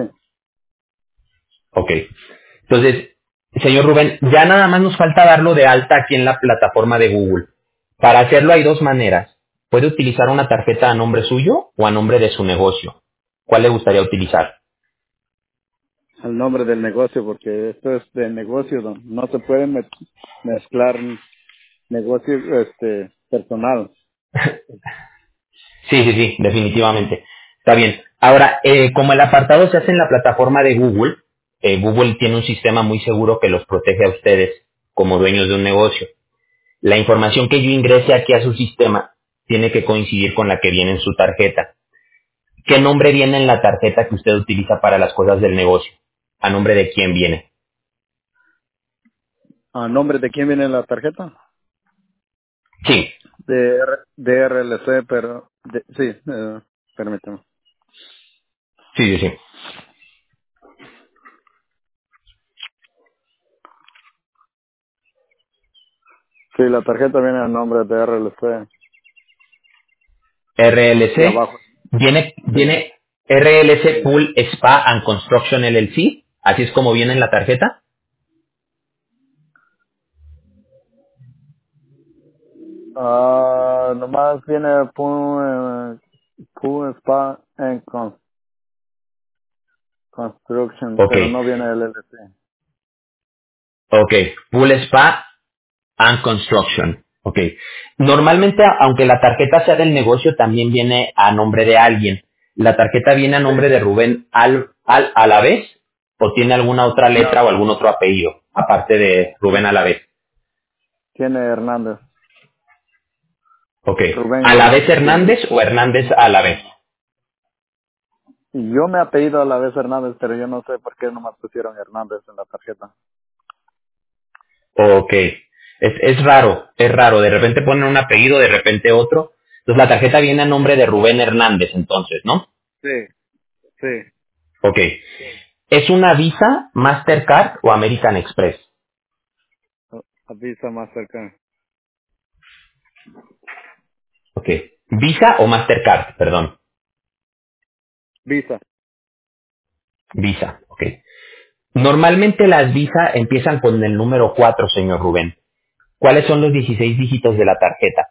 Ok. Entonces, señor Rubén, ya nada más nos falta darlo de alta aquí en la plataforma de Google. Para hacerlo hay dos maneras. Puede utilizar una tarjeta a nombre suyo o a nombre de su negocio. ¿Cuál le gustaría utilizar? el nombre del negocio, porque esto es de negocio, no se puede mezclar negocio personal. Sí, sí, sí, definitivamente. Está bien. Ahora, como el apartado se hace en la plataforma de Google, Google tiene un sistema muy seguro que los protege a ustedes como dueños de un negocio. La información que yo ingrese aquí a su sistema tiene que coincidir con la que viene en su tarjeta. ¿Qué nombre viene en la tarjeta que usted utiliza para las cosas del negocio? ¿A nombre de quién viene? ¿A nombre de quién viene la tarjeta? Sí. De RLC, pero sí, permítame. Sí, sí, sí. Sí, la tarjeta viene a nombre de RLC. Y RLC, abajo, sí. viene RLC Pool Spa and Construction LLC, así es como viene en la tarjeta. Nomás viene Pool Spa and Construction, Ok, pero no viene LLC. ok, Pool Spa and Construction. Ok. Normalmente, aunque la tarjeta sea del negocio, también viene a nombre de alguien. ¿La tarjeta viene a Sí. nombre de Rubén a la vez o tiene alguna otra letra No, o algún otro apellido, aparte de Rubén a la vez? tiene Hernández. Ok. Rubén ¿A la vez Hernández tiene. Hernández o Hernández a la vez? Y yo me apellido a la vez Hernández, pero yo no sé por qué nomás pusieron Hernández en la tarjeta. Ok. Es raro, es raro. De repente ponen un apellido, de repente otro. Entonces la tarjeta viene a nombre de Rubén Hernández, entonces, ¿no? Sí, sí. Ok. ¿Es una Visa, Mastercard o American Express? Avisa más cerca. Ok. Visa o Mastercard, perdón. Visa. Visa, ok. Normalmente las Visa empiezan con el número 4, señor Rubén. ¿Cuáles son los 16 dígitos de la tarjeta?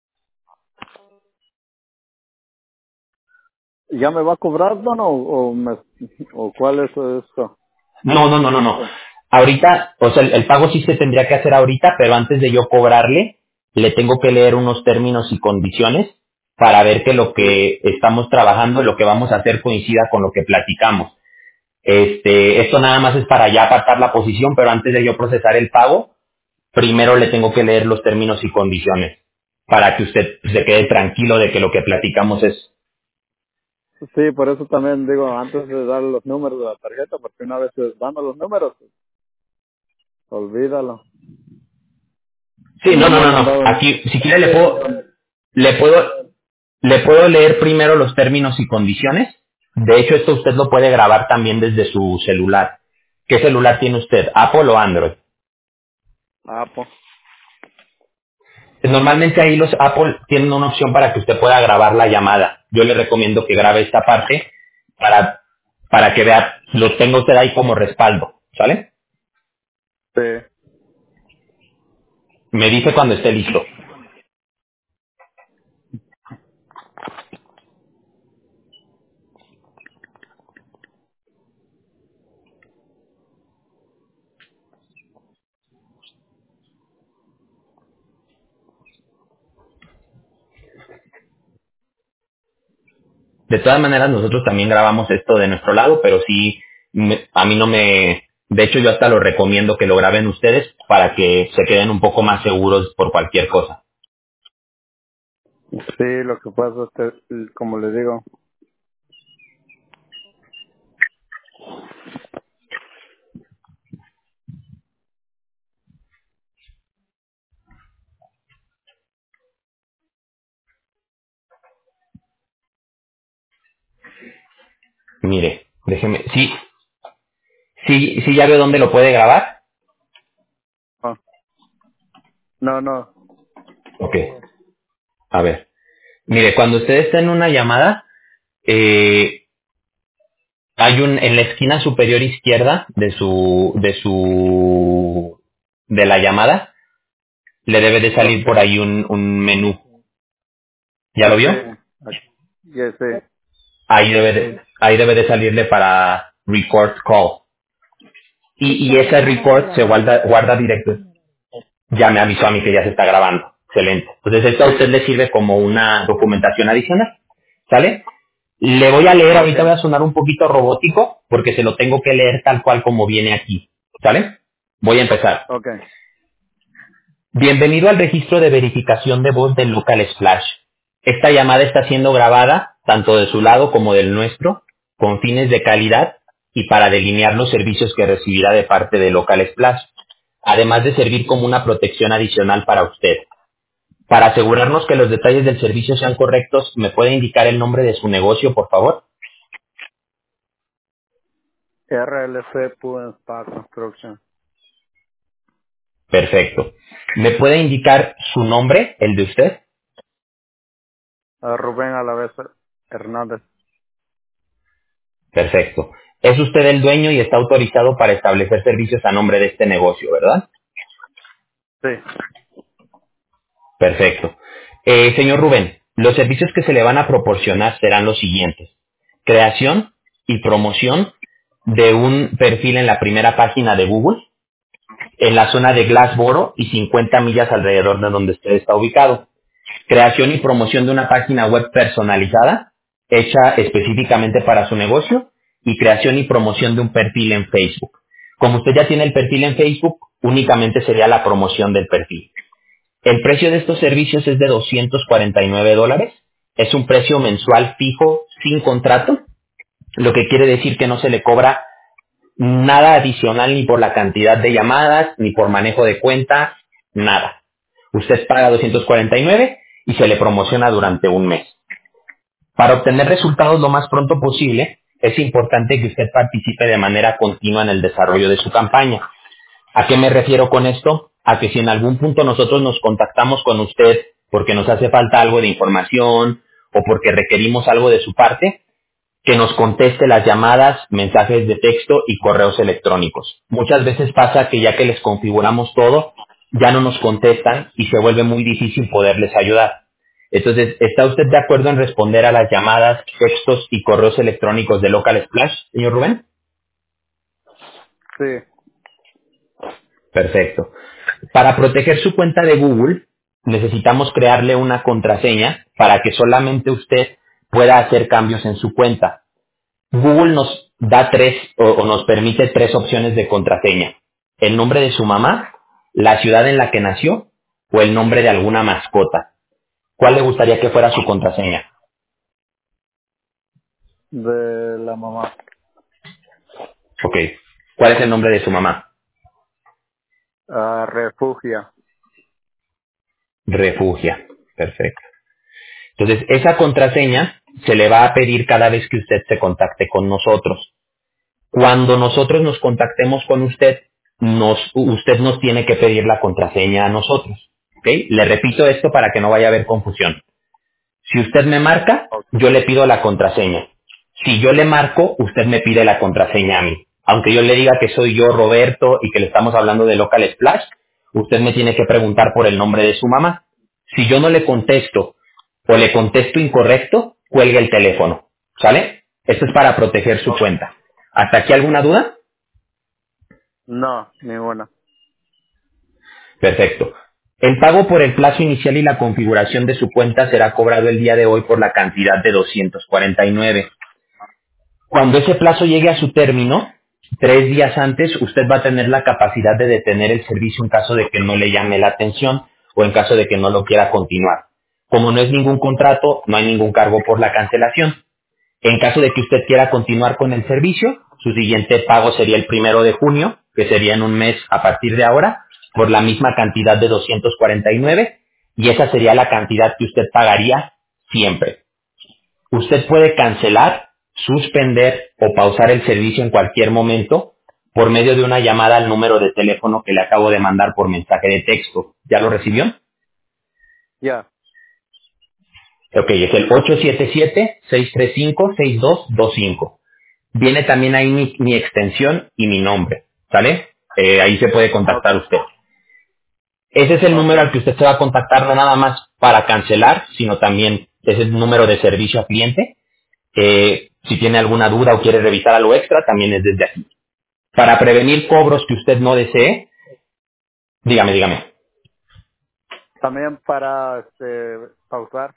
¿Ya me va a cobrar, Don, o cuál es eso? No. Ahorita, o sea, el pago sí se tendría que hacer ahorita, pero antes de yo cobrarle, le tengo que leer unos términos y condiciones para ver que lo Sí. que estamos trabajando, lo que vamos a hacer coincida con lo que platicamos. Esto nada más es para ya apartar la posición, pero antes de yo procesar el pago, primero le tengo que leer los términos y condiciones para que usted se quede tranquilo de que lo que platicamos es... Sí, por eso también digo, antes de dar los números de la tarjeta, porque una vez dando los números, olvídalo. Sí, Ya me han no. mandado Aquí, si quiere, millones. le puedo, le puedo leer primero los términos y condiciones. De hecho, esto usted lo puede grabar también desde su celular. ¿Qué celular tiene usted? ¿Apple o Android? Ah, pues. Normalmente ahí los Apple tienen una opción para que usted pueda grabar la llamada. Yo le recomiendo que grabe esta parte para, para que vea, lo tenga usted ahí como respaldo. ¿Sale? Sí. Me dice cuando esté listo. De todas maneras, nosotros también grabamos esto de nuestro lado, pero sí, a mí no me... De hecho, yo hasta lo recomiendo que lo graben ustedes para que se queden un poco más seguros por cualquier cosa. Sí, lo que pasa es que, como le digo, Mire, déjeme... Sí, sí ya veo dónde lo puede grabar. ah, no. Ok, a ver. Mire, cuando usted está en una llamada, hay en la esquina superior izquierda de la llamada, le debe de salir Ok. por ahí un menú. ¿Ya lo Sí. vio? Ya sé. Ahí debe de salirle para record call. Y ese record se guarda directo. Ya me avisó a mí que ya se está grabando. Excelente. Entonces esto a usted le sirve como una documentación adicional. ¿Sale? Le voy a leer, Ok. ahorita voy a sonar un poquito robótico porque se lo tengo que leer tal cual como viene aquí. ¿Sale? Voy a empezar. Ok. Bienvenido al registro de verificación de voz del Local Splash. Esta llamada está siendo grabada, tanto de su lado como del nuestro, con fines de calidad y para delinear los servicios que recibirá de parte de Local Splash, además de servir como una protección adicional para usted. Para asegurarnos que los detalles del servicio sean correctos, ¿me puede indicar el nombre de su negocio, por favor? RLC Pool Spa Construction. Perfecto. ¿Me puede indicar su nombre, el de usted? Rubén Alavés Hernández. Perfecto. Es usted el dueño y está autorizado para establecer servicios a nombre de este negocio, ¿verdad? Sí. Perfecto. Señor Rubén, los servicios que se le van a proporcionar serán los siguientes. Creación y promoción de un perfil en la primera página de Google, en la zona de Glassboro y 50 millas alrededor de donde usted está ubicado. Creación y promoción de una página web personalizada, hecha específicamente para su negocio, y creación y promoción de un perfil en Facebook. Como usted ya tiene el perfil en Facebook, únicamente sería la promoción del perfil. El precio de estos servicios es de $249. Es un precio mensual fijo sin contrato, lo que quiere decir que no se le cobra nada adicional ni por la cantidad de llamadas, ni por manejo de cuenta, nada. Usted paga 249 y se le promociona durante un mes. Para obtener resultados lo más pronto posible, es importante que usted participe de manera continua en el desarrollo de su campaña. ¿A qué me refiero con esto? A que si en algún punto nosotros nos contactamos con usted porque nos hace falta algo de información o porque requerimos algo de su parte, que nos conteste las llamadas, mensajes de texto y correos electrónicos. Muchas veces pasa que ya que les configuramos todo, ya no nos contestan y se vuelve muy difícil poderles ayudar. Entonces, ¿está usted de acuerdo en responder a las llamadas, textos y correos electrónicos de Local Splash, señor Rubén? Sí. Perfecto. Para proteger su cuenta de Google, necesitamos crearle una contraseña para que solamente usted pueda hacer cambios en su cuenta. Google nos da o nos permite tres opciones de contraseña. El nombre de su mamá, la ciudad en la que nació o el nombre de alguna mascota. ¿Cuál le gustaría que fuera su contraseña? De la mamá. Ok. ¿Cuál es el nombre de su mamá? Refugia. Refugia. Perfecto. Entonces, esa contraseña se le va a pedir cada vez que usted se contacte con nosotros. Cuando nosotros nos contactemos con usted, usted nos tiene que pedir la contraseña a nosotros. ¿Ok? Le repito esto para que no vaya a haber confusión. Si usted me marca, Ok. yo le pido la contraseña. Si yo le marco, usted me pide la contraseña a mí. Aunque yo le diga que soy yo, Roberto, y que le estamos hablando de Local Splash, usted me tiene que preguntar por el nombre de su mamá. Si yo no le contesto o le contesto incorrecto, cuelgue el teléfono. ¿Sale? Esto es para proteger su cuenta. ¿Hasta aquí alguna duda? No, ninguna. Perfecto. El pago por el plazo inicial y la configuración de su cuenta será cobrado el día de hoy por la cantidad de 249. Cuando ese plazo llegue a su término, 3 días antes, usted va a tener la capacidad de detener el servicio en caso de que no le llame la atención o en caso de que no lo quiera continuar. Como no es ningún contrato, no hay ningún cargo por la cancelación. En caso de que usted quiera continuar con el servicio, su siguiente pago sería el 1 de junio, que sería en un mes a partir de ahora, por la misma cantidad de 249, y esa sería la cantidad que usted pagaría siempre. Usted puede cancelar, suspender o pausar el servicio en cualquier momento por medio de una llamada al número de teléfono que le acabo de mandar por mensaje de texto. ¿Ya lo recibió? Ya. Ok, es el 877-635-6225. Viene también ahí mi extensión y mi nombre, ¿sale? Ahí se puede Ok. contactar usted. Ese es el Ok. número al que usted se va a contactar no nada más para cancelar, sino también es el número de servicio al cliente. Si tiene alguna duda o quiere revisar algo extra, también es desde aquí. Para prevenir cobros que usted no desee, dígame. También para pausar.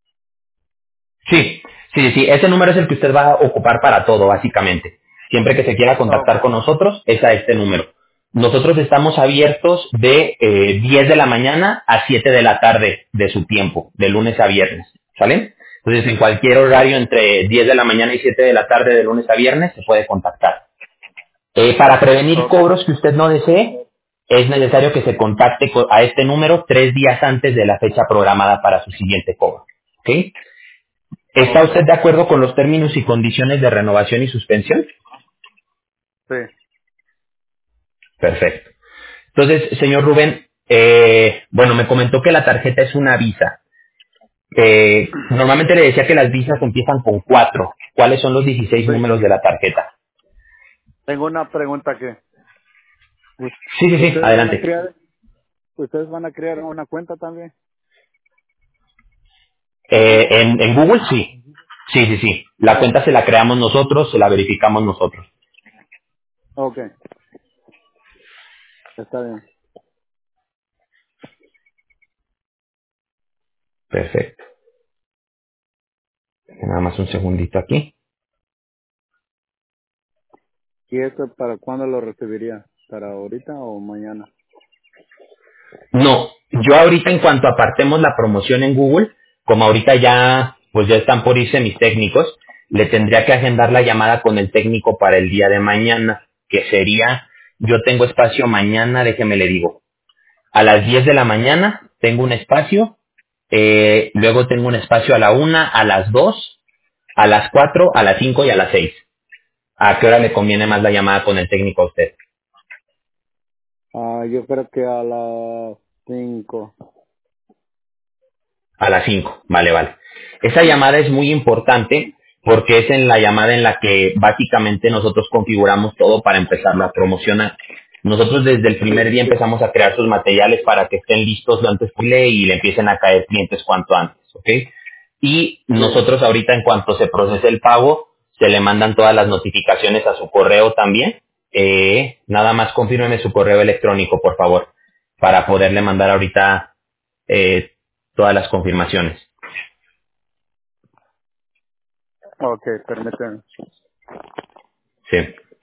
Sí, ese número es el que usted va a ocupar para todo, básicamente. Siempre que se quiera Ok. contactar con nosotros, es a este número. Nosotros estamos abiertos de 10 de la mañana a 7 de la tarde de su tiempo, de lunes a viernes, ¿sale? Entonces, en cualquier horario entre 10 de la mañana y 7 de la tarde de lunes a viernes se puede contactar. Para prevenir Ok. cobros que usted no desee, es necesario que se contacte a este número 3 días antes de la fecha programada para su siguiente cobro. ¿Ok? ¿Está Ok. usted de acuerdo con los términos y condiciones de renovación y suspensión? Sí. Perfecto. Entonces, señor Rubén, bueno, me comentó que la tarjeta es una Visa. Normalmente le decía que las visas empiezan con 4. ¿Cuáles son los 16 Sí. números de la tarjeta? Tengo una pregunta que Sí, sí, sí, ustedes adelante. ustedes van a crear una cuenta también. En Google sí. Sí, sí, sí. La Oh, cuenta se la creamos nosotros, se la verificamos nosotros. okay, está bien. Perfecto. Nada más un segundito aquí. ¿Y eso para cuándo lo recibiría? ¿Para ahorita o mañana? No, yo ahorita en cuanto apartemos la promoción en Google, como ahorita ya, pues ya están por irse mis técnicos, le tendría que agendar la llamada con el técnico para el día de mañana, que sería, yo tengo espacio mañana, déjeme le digo, a las 10 de la mañana tengo un espacio, luego tengo un espacio a la 1, a las 2, a las 4, a las 5 y a las 6. ¿A qué hora le conviene más la llamada con el técnico a usted? Yo creo que a las 5. A las 5, vale, vale. Esa llamada es muy importante porque es en la llamada en la que básicamente nosotros configuramos todo para empezarlo a promocionar. Nosotros desde el Sí. primer día empezamos a crear sus materiales para que estén listos lo antes posible y le empiecen a caer clientes cuanto antes, ¿ok? Y Sí. nosotros ahorita en cuanto se procese el pago, se le mandan todas las notificaciones a su correo también. Nada más confírmeme su correo electrónico, por favor, para poderle mandar ahorita eh, todas las confirmaciones. Okay, permíteme. Sí.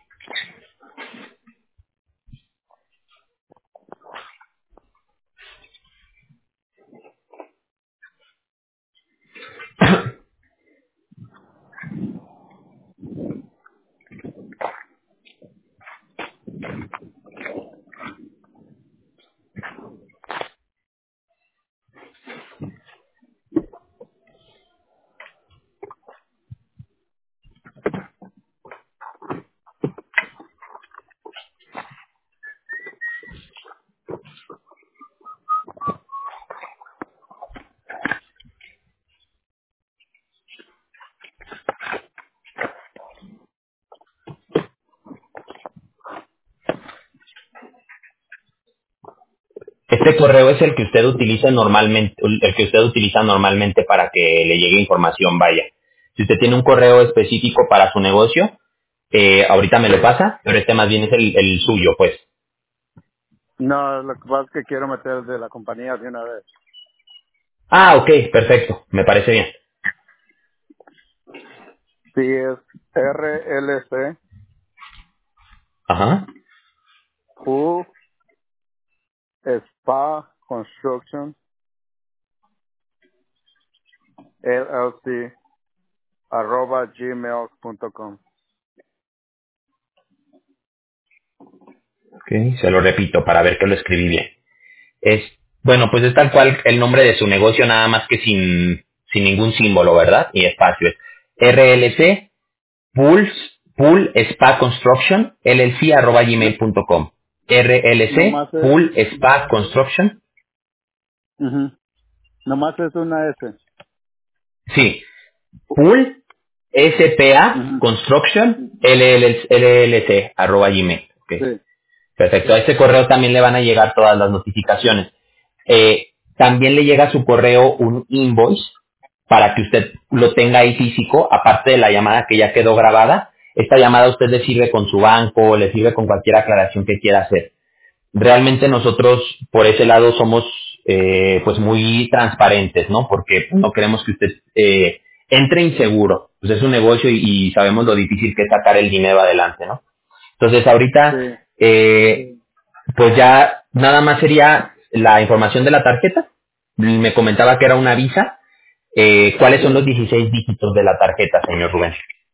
Este correo es el que usted utiliza normalmente, el que usted utiliza normalmente para que le llegue información, vaya. Si usted tiene un correo específico para su negocio, ahorita me lo pasa, pero este más bien es el suyo, pues. No, lo que pasa es que quiero meter de la compañía de una vez. Ah, ok, perfecto, me parece bien. Sí, es RLC Ajá, U Spa Construction LLC @gmail.com. ok, se lo repito para ver que lo escribí bien. Es, bueno, pues es tal cual el nombre de su negocio, nada más que sin ningún símbolo, ¿verdad? Y espacio. Es RLC Pool Spa Construction LLC No, @gmail.com. RLC nomás es, Pool Spa Construction. ujú, nomás es una S. Sí, Pool SPA Ujú, Construction LLC @gmail. Ok. sí, Perfecto. A este correo también le van a llegar todas las notificaciones. También le llega a su correo un invoice para que usted lo tenga ahí físico, aparte de la llamada que ya quedó grabada. Esta llamada a usted le sirve con su banco, le sirve con cualquier aclaración que quiera hacer. Realmente nosotros por ese lado somos pues muy transparentes, ¿no? Porque no queremos que usted entre inseguro. Pues es un negocio y sabemos lo difícil que es sacar el dinero adelante, ¿no? Entonces ahorita sí, pues ya nada más sería la información de la tarjeta. Me comentaba que era una Visa. ¿Cuáles son sí. los 16 dígitos de la tarjeta, señor Rubén?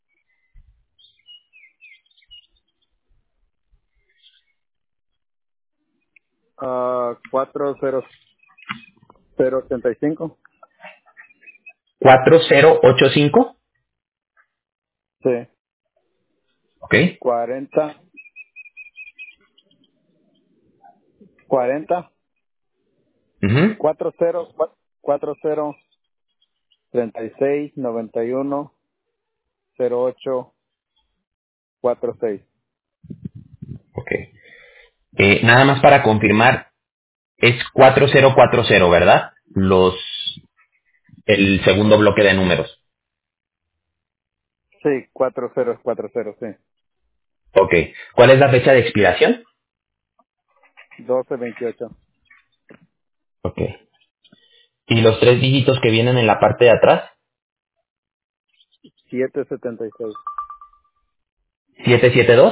40085. 4085. Sí, ¿Ok? 40. 40 Ujú. 40 36 91 08 46. Ok. Nada más para confirmar, es 4040, ¿verdad? El segundo bloque de números. Sí, 4040, sí. Ok. ¿Cuál es la fecha de expiración? 1228. Ok. ¿Y los tres dígitos que vienen en la parte de atrás? 776. 772.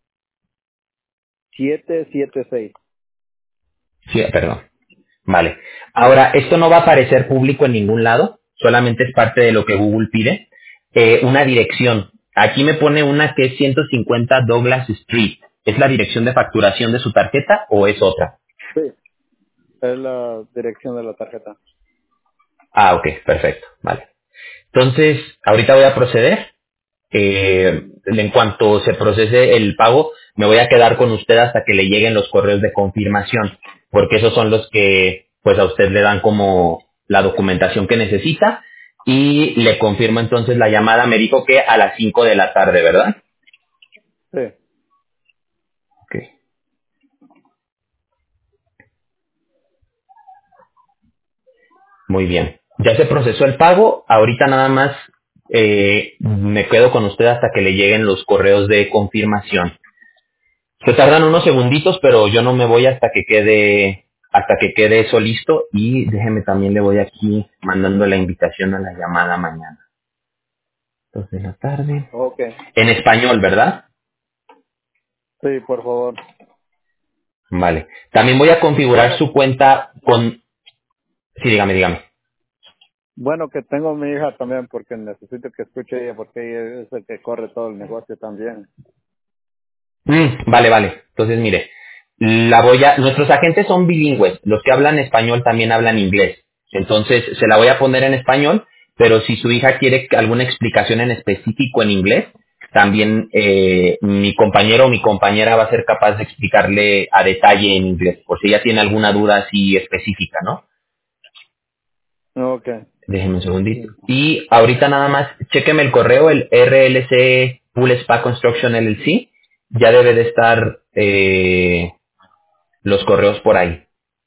776. Sí, perdón. Vale. Ahora, esto no va a aparecer público en ningún lado, solamente es parte de lo que Google pide. Una dirección. Aquí me pone una que es 150 Douglas Street. ¿Es la dirección de facturación de su tarjeta o es otra? Sí, es la dirección de la tarjeta. Ah, ok, perfecto. Vale. Entonces, ahorita voy a proceder. En cuanto se procese el pago, me voy a quedar con usted hasta que le lleguen los correos de confirmación, porque esos son los que pues a usted le dan como la documentación que necesita y le confirmo entonces la llamada. Me dijo que a las 5 de la tarde, ¿verdad? Sí. Ok, muy bien. Ya se procesó el pago, ahorita nada más me quedo con usted hasta que le lleguen los correos de confirmación. Se tardan unos segunditos, pero yo no me voy hasta que quede eso listo y déjeme también le voy aquí mandando la invitación a la llamada mañana. 2 de la tarde. Ok. En español, ¿verdad? Sí, por favor. Vale. También voy a configurar Bueno, su cuenta con... Sí, dígame. bueno que tengo mi hija también porque necesito que escuche ella porque ella es el que corre todo el negocio también. Vale. Entonces, mire, nuestros agentes son bilingües. Los que hablan español también hablan inglés. Entonces, se la voy a poner en español, pero si su hija quiere alguna explicación en específico en inglés, también mi compañero o mi compañera va a ser capaz de explicarle a detalle en inglés, por si ella tiene alguna duda así específica, ¿no? Ok. Déjeme un segundito. Y ahorita nada más, chéqueme el correo, el RLC Pool Spa Construction LLC. Ya debe de estar los correos por ahí.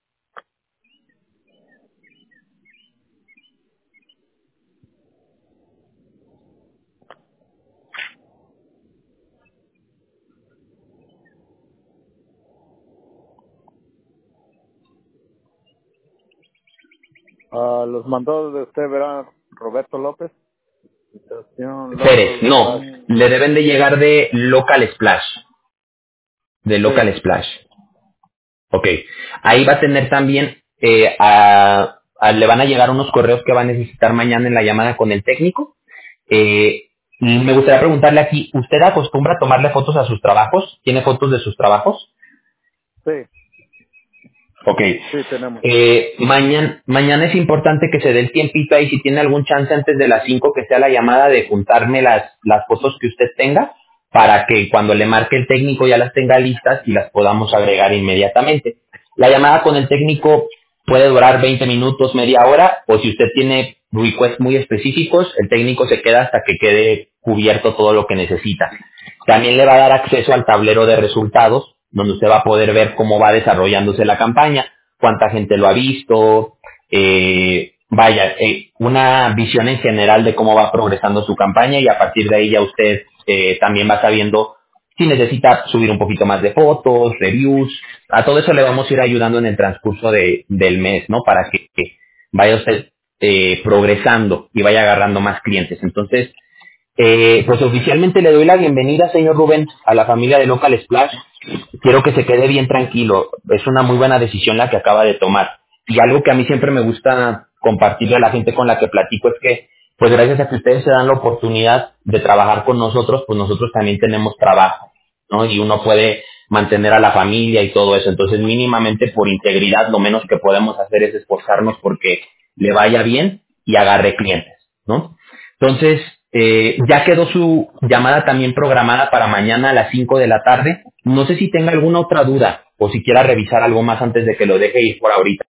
Los mandó de usted, ¿verdad? Roberto López. Estación Pérez, Local no. Splash. Le deben de llegar de Local Splash. De Sí. Local Splash. Ok. Ahí va a tener también, le van a llegar unos correos que va a necesitar mañana en la llamada con el técnico. Me gustaría preguntarle aquí, ¿usted acostumbra a tomarle fotos a sus trabajos? ¿Tiene fotos de sus trabajos? Sí. Ok. Sí, tenemos. Mañana es importante que se dé el tiempito ahí, si tiene algún chance antes de las 5 que sea la llamada de juntarme las fotos que usted tenga para que cuando le marque el técnico ya las tenga listas y las podamos agregar inmediatamente. La llamada con el técnico puede durar 20 minutos, media hora, o si usted tiene requests muy específicos, el técnico se queda hasta que quede cubierto todo lo que necesita. También le va a dar acceso al tablero de resultados, donde usted va a poder ver cómo va desarrollándose la campaña, cuánta gente lo ha visto, una visión en general de cómo va progresando su campaña y a partir de ahí ya usted también va sabiendo si necesita subir un poquito más de fotos, reviews, a todo eso le vamos a ir ayudando en el transcurso del mes, ¿no? Para que vaya usted progresando y vaya agarrando más clientes. Entonces, pues oficialmente le doy la bienvenida, señor Rubén, a la familia de Local Splash. Quiero que se quede bien tranquilo. Es una muy buena decisión la que acaba de tomar. Y algo que a mí siempre me gusta compartirle a la gente con la que platico es que, pues gracias a que ustedes se dan la oportunidad de trabajar con nosotros, pues nosotros también tenemos trabajo, ¿no? Y uno puede mantener a la familia y todo eso. Entonces, mínimamente por integridad, lo menos que podemos hacer es esforzarnos porque le vaya bien y agarre clientes, ¿no? Entonces, ya quedó su llamada también programada para mañana a las 5 de la tarde. No sé si tenga alguna otra duda o si quiera revisar algo más antes de que lo deje ir por ahorita.